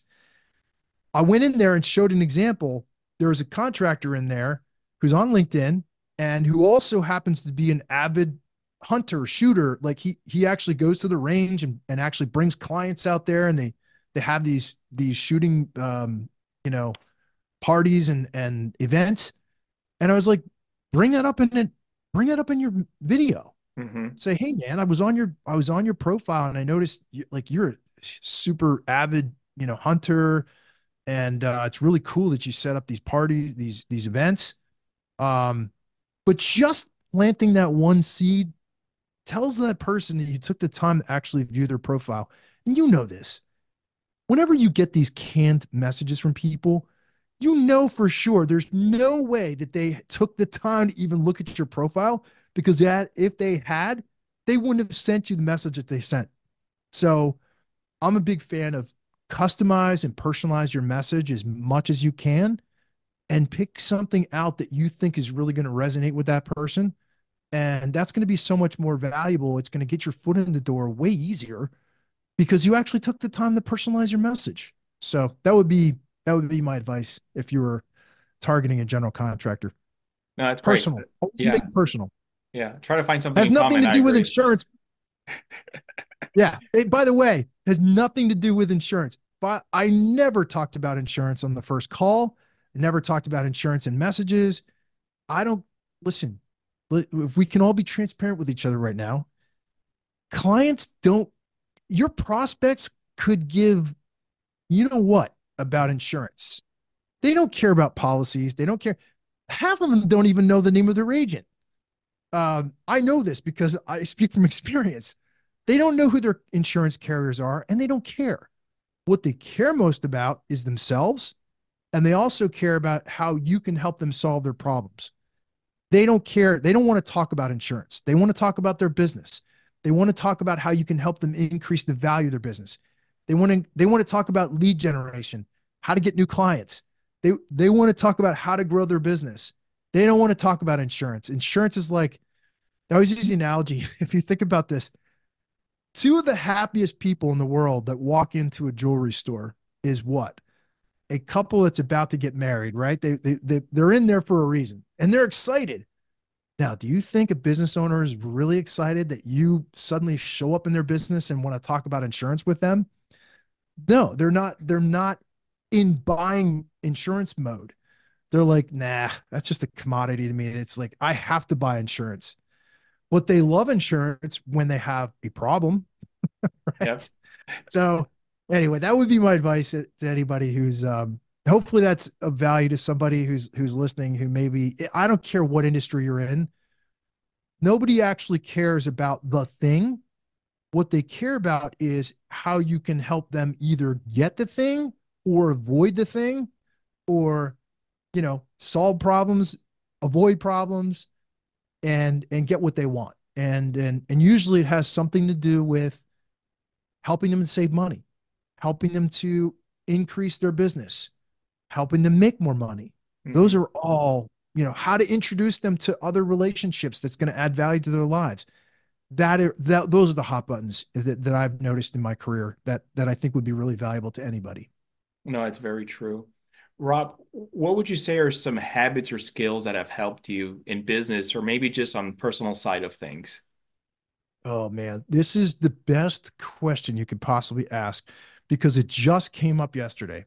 I went in there and showed an example. There was a contractor in there who's on LinkedIn and who also happens to be an avid hunter, shooter. Like he he actually goes to the range and, and actually brings clients out there, and they they have these these shooting um, you know, parties and and events. And I was like, bring that up in it, bring that up in your video. Mm-hmm. Say, hey man, I was on your I was on your profile and I noticed you, like you're a super avid, you know, hunter, And uh, it's really cool that you set up these parties, these these events. Um, but just planting that one seed tells that person that you took the time to actually view their profile. And you know this. Whenever you get these canned messages from people, you know for sure there's no way that they took the time to even look at your profile, because that if they had, they wouldn't have sent you the message that they sent. So I'm a big fan of customize and personalize your message as much as you can, and pick something out that you think is really going to resonate with that person. And that's going to be so much more valuable. It's going to get your foot in the door way easier because you actually took the time to personalize your message. So that would be that would be my advice if you were targeting a general contractor. No, that's great. Personal. Always Yeah. make it personal. Yeah. Try to find something Has in nothing common. to I do with agree. insurance. Yeah. It, by the way, has nothing to do with insurance. But I never talked about insurance on the first call. I never talked about insurance in messages. I don't listen. If we can all be transparent with each other right now, clients don't, your prospects could give, you know what, about insurance. They don't care about policies. They don't care. Half of them don't even know the name of their agent. Um, I know this because I speak from experience. They don't know who their insurance carriers are, and they don't care. What they care most about is themselves, and they also care about how you can help them solve their problems. They don't care. They don't want to talk about insurance. They want to talk about their business. They want to talk about how you can help them increase the value of their business. They want to, they want to talk about lead generation, how to get new clients. They, they want to talk about how to grow their business. They don't want to talk about insurance. Insurance is like, I always use the analogy. If you think about this, two of the happiest people in the world that walk into a jewelry store is what? A couple that's about to get married, right? They, they, they, they're in there for a reason and they're excited. Now, do you think a business owner is really excited that you suddenly show up in their business and want to talk about insurance with them? No, they're not. They're not in buying insurance mode. They're like, nah, that's just a commodity to me. It's like, I have to buy insurance. But they love insurance when they have a problem, right? Yep. So anyway, that would be my advice to anybody who's, um, hopefully that's of value to somebody who's, who's listening, who maybe, I don't care what industry you're in. Nobody actually cares about the thing. What they care about is how you can help them either get the thing or avoid the thing, or, you know, solve problems, avoid problems, and, and get what they want. And, and, and usually it has something to do with helping them to save money, helping them to increase their business, helping them make more money. Mm-hmm. Those are all, you know, how to introduce them to other relationships that's going to add value to their lives. That, are, that those are the hot buttons that, that I've noticed in my career that, that I think would be really valuable to anybody. No, it's very true. Rob, what would you say are some habits or skills that have helped you in business or maybe just on personal side of things? Oh man, this is the best question you could possibly ask because it just came up yesterday.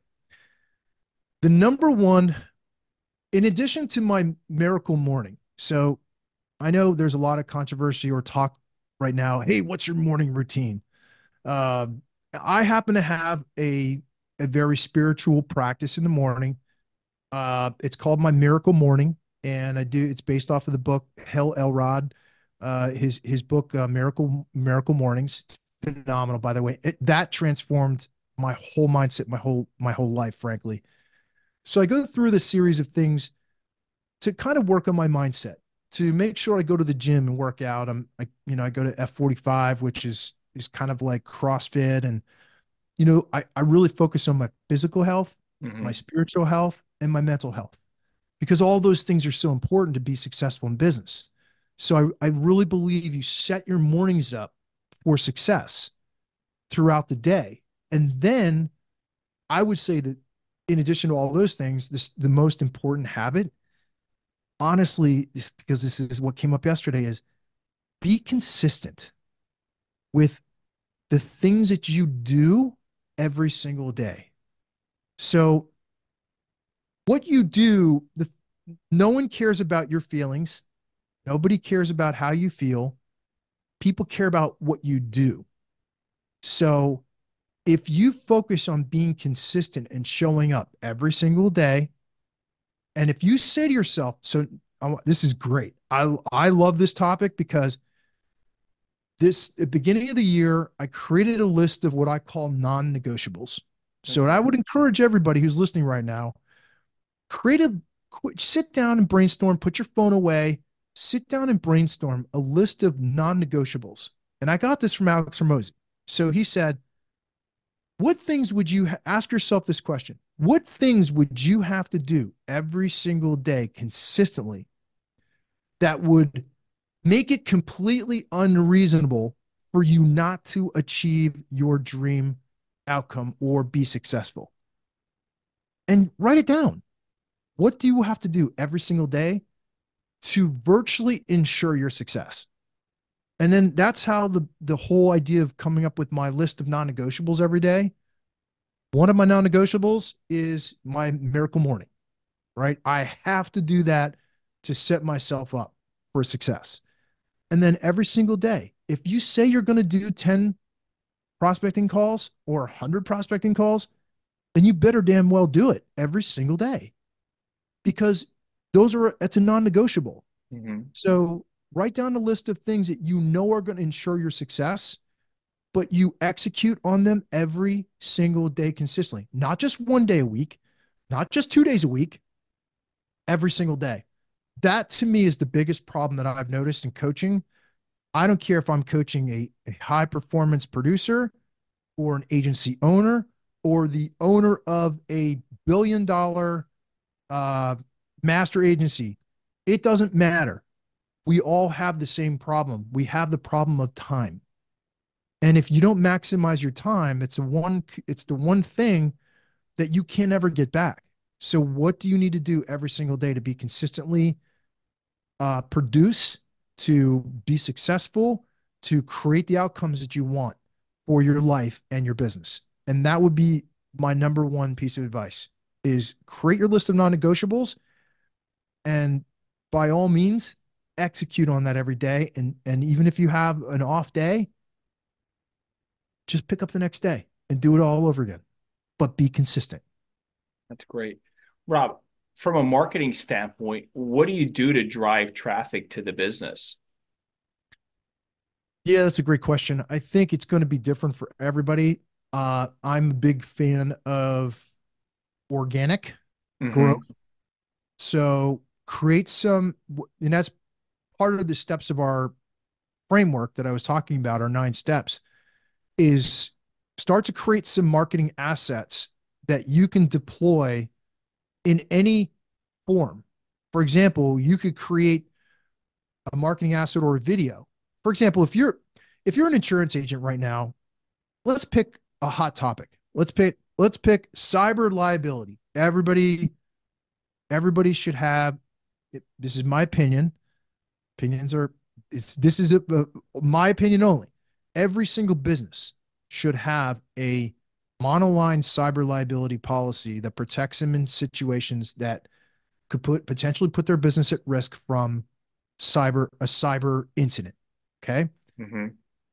The number one, in addition to my miracle morning. So I know there's a lot of controversy or talk right now. Hey, what's your morning routine? Uh, I happen to have a, a very spiritual practice in the morning. Uh, it's called my miracle morning. And I do, it's based off of the book, Hal Elrod. Uh, his his book, uh, Miracle Miracle Mornings, phenomenal, by the way. It, that transformed my whole mindset, my whole my whole life, frankly. So I go through this series of things to kind of work on my mindset, to make sure I go to the gym and work out. I'm, I, you know, I go to F forty-five, which is is kind of like CrossFit, and you know, I I really focus on my physical health, mm-hmm. my spiritual health, and my mental health, because all those things are so important to be successful in business. So I, I really believe you set your mornings up for success throughout the day. And then I would say that in addition to all those things, this, the most important habit, honestly, this, because this is what came up yesterday, is be consistent with the things that you do every single day. So what you do, the, no one cares about your feelings. Nobody cares about how you feel. People care about what you do. So if you focus on being consistent and showing up every single day, and if you say to yourself, so I, this is great. I I love this topic because this at the beginning of the year, I created a list of what I call non-negotiables. So I would encourage everybody who's listening right now, create a sit down and brainstorm, put your phone away, sit down and brainstorm a list of non-negotiables. And I got this from Alex Hormozi. So he said, what things would you ask yourself this question? What things would you have to do every single day consistently that would make it completely unreasonable for you not to achieve your dream outcome or be successful? And write it down. What do you have to do every single day to virtually ensure your success? And then that's how the, the whole idea of coming up with my list of non-negotiables every day. One of my non-negotiables is my miracle morning, right? I have to do that to set myself up for success. And then every single day, if you say you're going to do ten prospecting calls or one hundred prospecting calls, then you better damn well do it every single day, because those are, it's a non-negotiable. Mm-hmm. So write down a list of things that you know are going to ensure your success, but you execute on them every single day consistently, not just one day a week, not just two days a week, every single day. That to me is the biggest problem that I've noticed in coaching. I don't care if I'm coaching a, a high performance producer or an agency owner or the owner of a billion dollar uh, master agency. It doesn't matter. We all have the same problem. We have the problem of time. And if you don't maximize your time, it's a one, it's the one thing that you can never get back. So what do you need to do every single day to be consistently uh, produce, to be successful, to create the outcomes that you want for your life and your business? And that would be my number one piece of advice, is create your list of non-negotiables, and by all means, execute on that every day. And, and even if you have an off day, just pick up the next day and do it all over again, but be consistent. That's great. Rob, from a marketing standpoint, what do you do to drive traffic to the business? Yeah, that's a great question. I think it's going to be different for everybody. Uh, I'm a big fan of organic mm-hmm. growth. So create some, and that's part of the steps of our framework that I was talking about, our nine steps, is start to create some marketing assets that you can deploy in any form. For example, you could create a marketing asset or a video. For example, if you're if you're an insurance agent right now, let's pick a hot topic. Let's pick let's pick cyber liability. Everybody everybody should have, this is my opinion. Opinions are it's this is a, a, my opinion only. Every single business should have a monoline cyber liability policy that protects them in situations that could put potentially put their business at risk from cyber a cyber incident. Okay. Mm-hmm.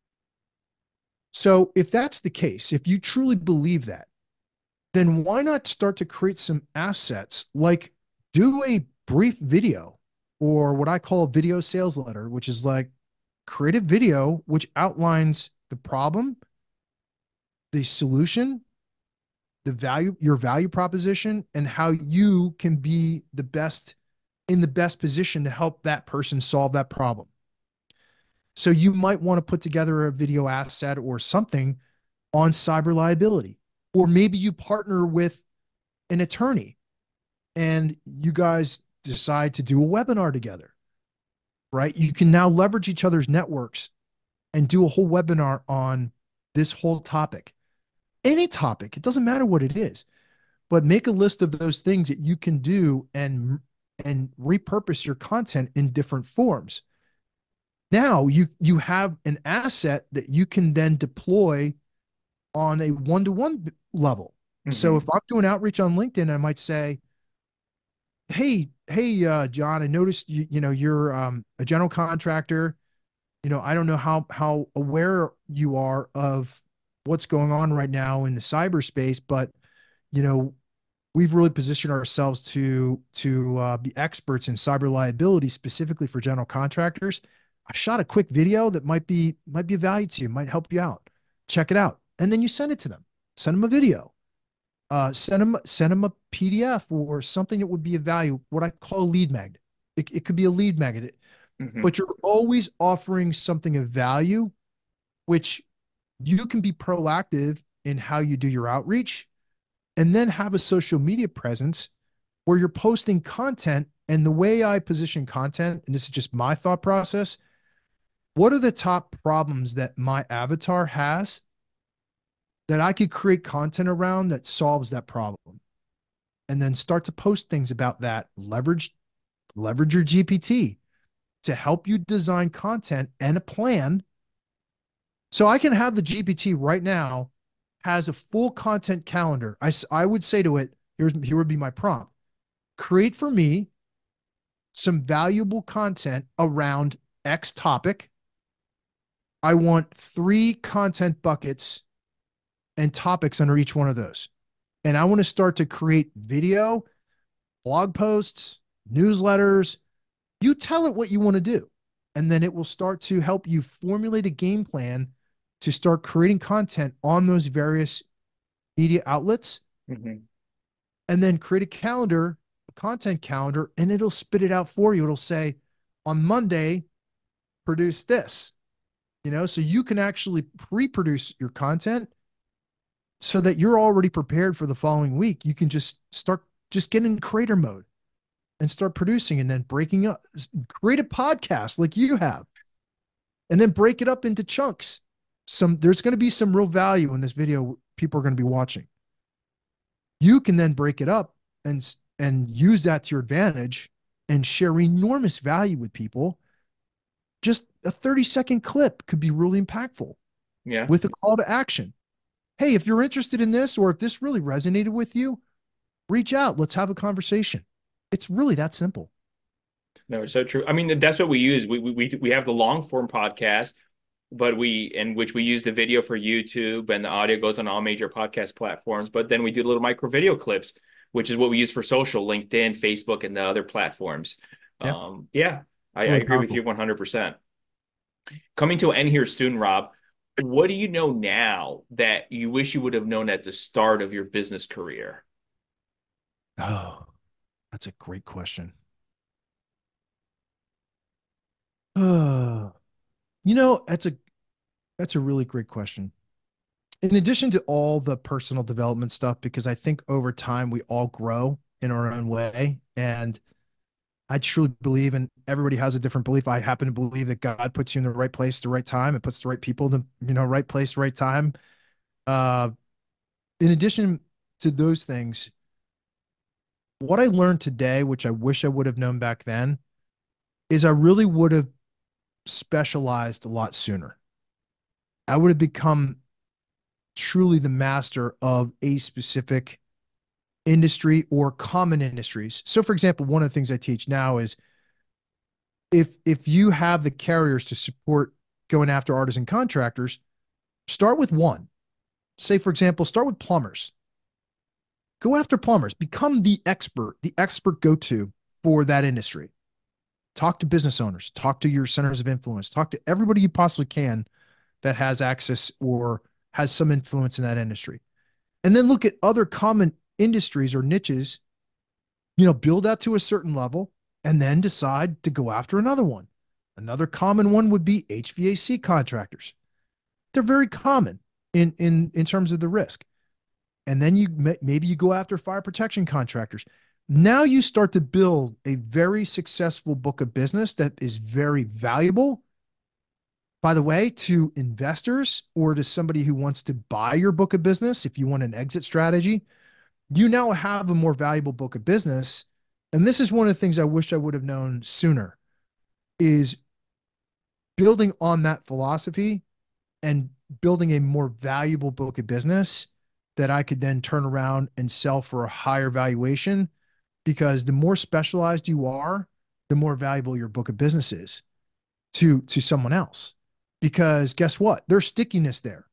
So if that's the case, if you truly believe that, then why not start to create some assets, like do a brief video, or what I call a video sales letter, which is like create a video which outlines the problem, the solution, the value, your value proposition, and how you can be the best in the best position to help that person solve that problem. So you might want to put together a video asset or something on cyber liability, or maybe you partner with an attorney and you guys decide to do a webinar together, right? You can now leverage each other's networks and do a whole webinar on this whole topic. Any topic, it doesn't matter what it is, but make a list of those things that you can do and, and repurpose your content in different forms. Now you, you have an asset that you can then deploy on a one-to-one level. Mm-hmm. So if I'm doing outreach on LinkedIn, I might say, Hey, Hey, uh, John, I noticed you, you know, you're um, a general contractor. You know, I don't know how, how aware you are of what's going on right now in the cyberspace, but you know, we've really positioned ourselves to to uh, be experts in cyber liability, specifically for general contractors. I shot a quick video that might be might be of value to you, might help you out. Check it out, and then you send it to them. Send them a video. Uh, send them send them a P D F or something that would be of value. What I call a lead magnet. It, it could be a lead magnet, Mm-hmm. but you're always offering something of value, which you can be proactive in how you do your outreach, and then have a social media presence where you're posting content. And the way I position content, and this is just my thought process, what are the top problems that my avatar has that I could create content around that solves that problem? And then start to post things about that. Leverage, leverage your G P T to help you design content and a plan. So I can have the G P T right now has a full content calendar. I, I would say to it, here's, here would be my prompt. Create for me some valuable content around X topic. I want three content buckets and topics under each one of those. And I want to start to create video, blog posts, newsletters. You tell it what you want to do, and then it will start to help you formulate a game plan to start creating content on those various media outlets, Mm-hmm. and then create a calendar, a content calendar, and it'll spit it out for you. It'll say, on Monday, produce this, you know, so you can actually pre-produce your content so that you're already prepared for the following week. You can just start, just get in creator mode and start producing, and then breaking up, create a podcast like you have, and then break it up into chunks. Some, there's going to be some real value in this video people are going to be watching. You can then break it up and, and use that to your advantage and share enormous value with people. Just a thirty second clip could be really impactful Yeah. with a call to action. Hey, if you're interested in this, or if this really resonated with you, reach out. Let's have a conversation. It's really that simple. No, so true. I mean, that's what we use. We we we have the long form podcast, but we in which we use the video for YouTube, and the audio goes on all major podcast platforms. But then we do little micro video clips, which is what we use for social, LinkedIn, Facebook, and the other platforms. Yeah, Um, yeah, I, it's I really agree with powerful. you one hundred percent. Coming to an end here soon, Rob. What do you know now that you wish you would have known at the start of your business career? Oh, that's a great question. Uh, you know, that's a that's a really great question. In addition to all the personal development stuff, because I think over time we all grow in our own way. And I truly believe, and everybody has a different belief. I happen to believe that God puts you in the right place at the right time, and puts the right people in the, you know, right place, right time. Uh, in addition to those things, what I learned today, which I wish I would have known back then, is I really would have specialized a lot sooner. I would have become truly the master of a specific industry or common industries. So for example, one of the things I teach now is if if you have the carriers to support going after artisan contractors, start with one. Say for example, start with plumbers. Go after plumbers. Become the expert, the expert go-to for that industry. Talk to business owners, talk to your centers of influence, talk to everybody you possibly can that has access or has some influence in that industry. And then look at other common industries or niches, you know, build that to a certain level, and then decide to go after another one. Another common one would be H V A C contractors. They're very common in in in terms of the risk. And then you maybe you go after fire protection contractors. Now you start to build a very successful book of business that is very valuable, by the way, to investors or to somebody who wants to buy your book of business. If you want an exit strategy, you now have a more valuable book of business. And this is one of the things I wish I would have known sooner, is building on that philosophy and building a more valuable book of business that I could then turn around and sell for a higher valuation. Because the more specialized you are, the more valuable your book of business is to, to someone else. Because guess what? There's stickiness there.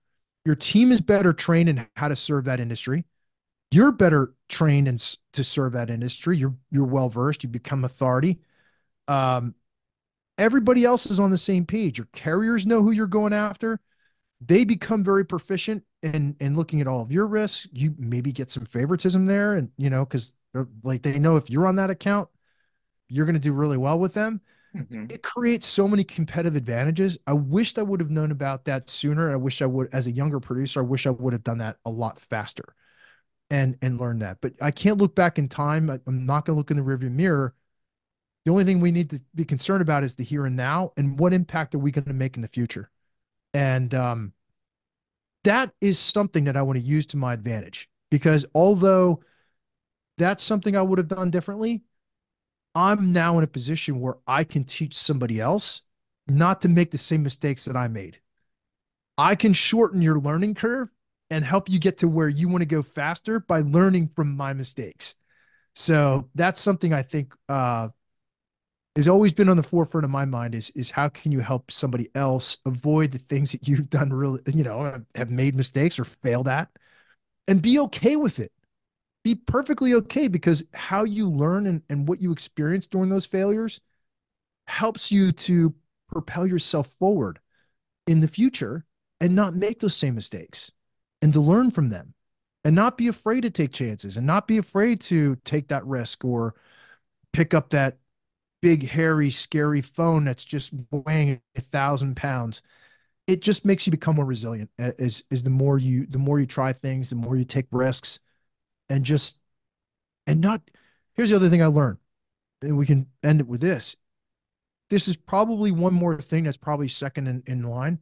Your team is better trained in how to serve that industry. You're better trained in, to serve that industry. You're you're well versed. You become authority. Um, Everybody else is on the same page. Your carriers know who you're going after. They become very proficient in in looking at all of your risks. You maybe get some favoritism there, and you know because like they know if you're on that account, you're going to do really well with them. Mm-hmm. It creates so many competitive advantages. I wished I would have known about that sooner. I wish I would, as a younger producer, I wish I would have done that a lot faster and and learned that. But I can't look back in time. I, I'm not going to look in the rearview mirror. The only thing we need to be concerned about is the here and now and what impact are we going to make in the future. And um, that is something that I want to use to my advantage because although that's something I would have done differently, I'm now in a position where I can teach somebody else not to make the same mistakes that I made. I can shorten your learning curve and help you get to where you want to go faster by learning from my mistakes. So that's something I think uh, has always been on the forefront of my mind is, is how can you help somebody else avoid the things that you've done really, you know, have made mistakes or failed at and be okay with it. Be perfectly okay because how you learn and, and what you experience during those failures helps you to propel yourself forward in the future and not make those same mistakes and to learn from them and not be afraid to take chances and not be afraid to take that risk or pick up that big, hairy, scary phone that's just weighing a thousand pounds. It just makes you become more resilient as, as the more you, the more you try things, the more you take risks and just, and not, here's the other thing I learned, and we can end it with this. This is probably one more thing that's probably second in, in line.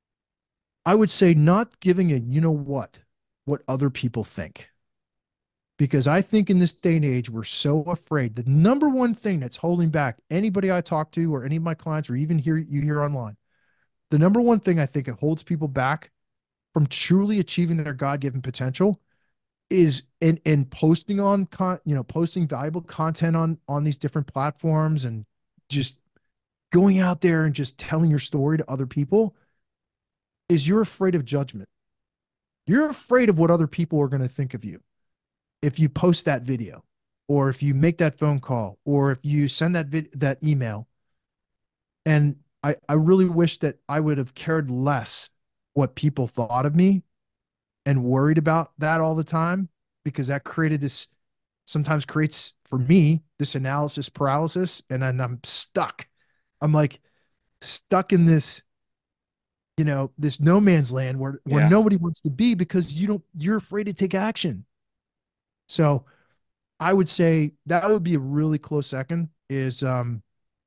I would say not giving a, you know what, what other people think. Because I think in this day and age, we're so afraid. The number one thing that's holding back anybody I talk to or any of my clients or even hear you hear online, the number one thing I think it holds people back from truly achieving their God-given potential is in in posting on con, you know, posting valuable content on on these different platforms and just going out there and just telling your story to other people is you're afraid of judgment. You're afraid of what other people are going to think of you if you post that video or if you make that phone call or if you send that vid- that email. And I, I really wish that I would have cared less what people thought of me and worried about that all the time because that created this sometimes creates for me this analysis paralysis and then I'm stuck. I'm like stuck in this, you know, this no man's land where where Yeah. nobody wants to be because you don't you're afraid to take action. So I would say that would be a really close second is um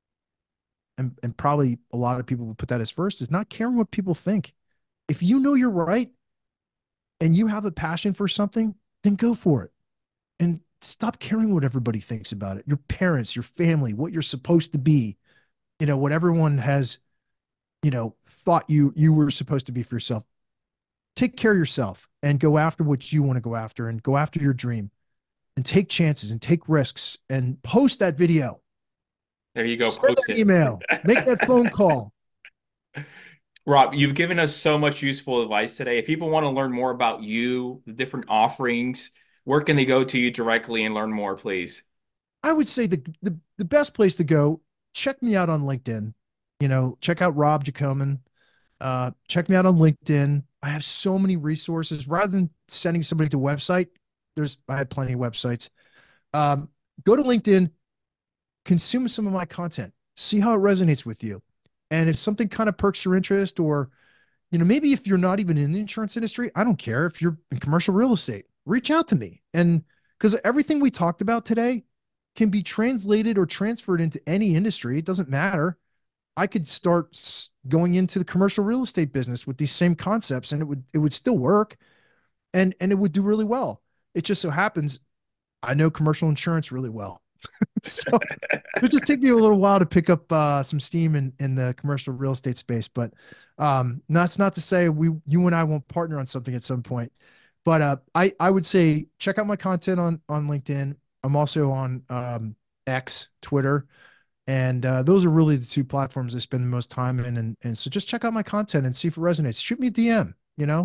and, and probably a lot of people would put that as first is not caring what people think. If you know you're right and you have a passion for something, then go for it. And stop caring what everybody thinks about it. Your parents, your family, what you're supposed to be, you know, what everyone has, you know, thought you you were supposed to be for yourself. Take care of yourself and go after what you want to go after and go after your dream and take chances and take risks and post that video. There you go. Send Post that it. email. Make that phone call. Rob, you've given us so much useful advice today. If people want to learn more about you, the different offerings, where can they go to you directly and learn more, please? I would say the, the the best place to go, check me out on LinkedIn. You know, check out Rob Jacoman. Uh, check me out on LinkedIn. I have so many resources. Rather than sending somebody to a website, there's I have plenty of websites. Um, Go to LinkedIn, consume some of my content, see how it resonates with you. And if something kind of perks your interest, or you know, maybe if you're not even in the insurance industry, I don't care. If you're in commercial real estate, reach out to me. And because everything we talked about today can be translated or transferred into any industry, it doesn't matter. I could start going into the commercial real estate business with these same concepts and it would it would still work and and it would do really well. It just so happens I know commercial insurance really well. So it just take me a little while to pick up uh, some steam in, in the commercial real estate space. But um, that's not to say we you and I won't partner on something at some point. But uh, I I would say check out my content on on LinkedIn. I'm also on um, X, Twitter, and uh, those are really the two platforms I spend the most time in. And and so just check out my content and see if it resonates. Shoot me a D M. You know,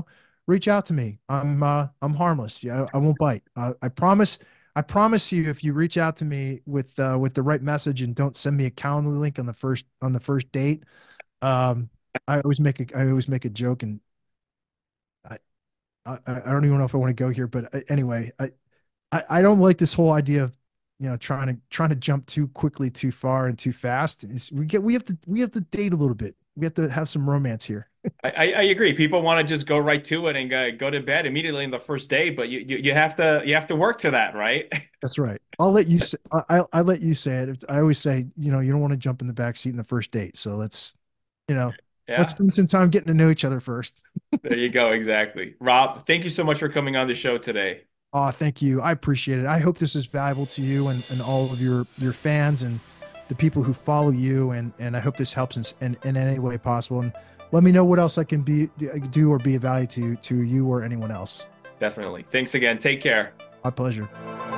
reach out to me. I'm uh, I'm harmless. Yeah, I, I won't bite. Uh, I promise. I promise you, if you reach out to me with uh, with the right message and don't send me a calendar link on the first on the first date, um, I always make a I always make a joke, and I I, I don't even know if I want to go here, but I, anyway, I, I I don't like this whole idea of, you know, trying to trying to jump too quickly, too far, and too fast. Is we get we have to we have to date a little bit. We have to have some romance here. I, I I agree. People want to just go right to it and go, go to bed immediately in the first day, but you, you you have to you have to work to that, right? That's right. I'll let you say, I I let you say it. I always say, you know, you don't want to jump in the back seat in the first date. So let's, you know, let's Yeah, spend some time getting to know each other first. there you go. Exactly. Rob, thank you so much for coming on the show today. Oh, thank you. I appreciate it. I hope this is valuable to you and, and all of your your fans and the people who follow you. And and I hope this helps in, in, in any way possible. And let me know what else I can be do or be of value to to you or anyone else. Definitely. Thanks again. Take care. My pleasure.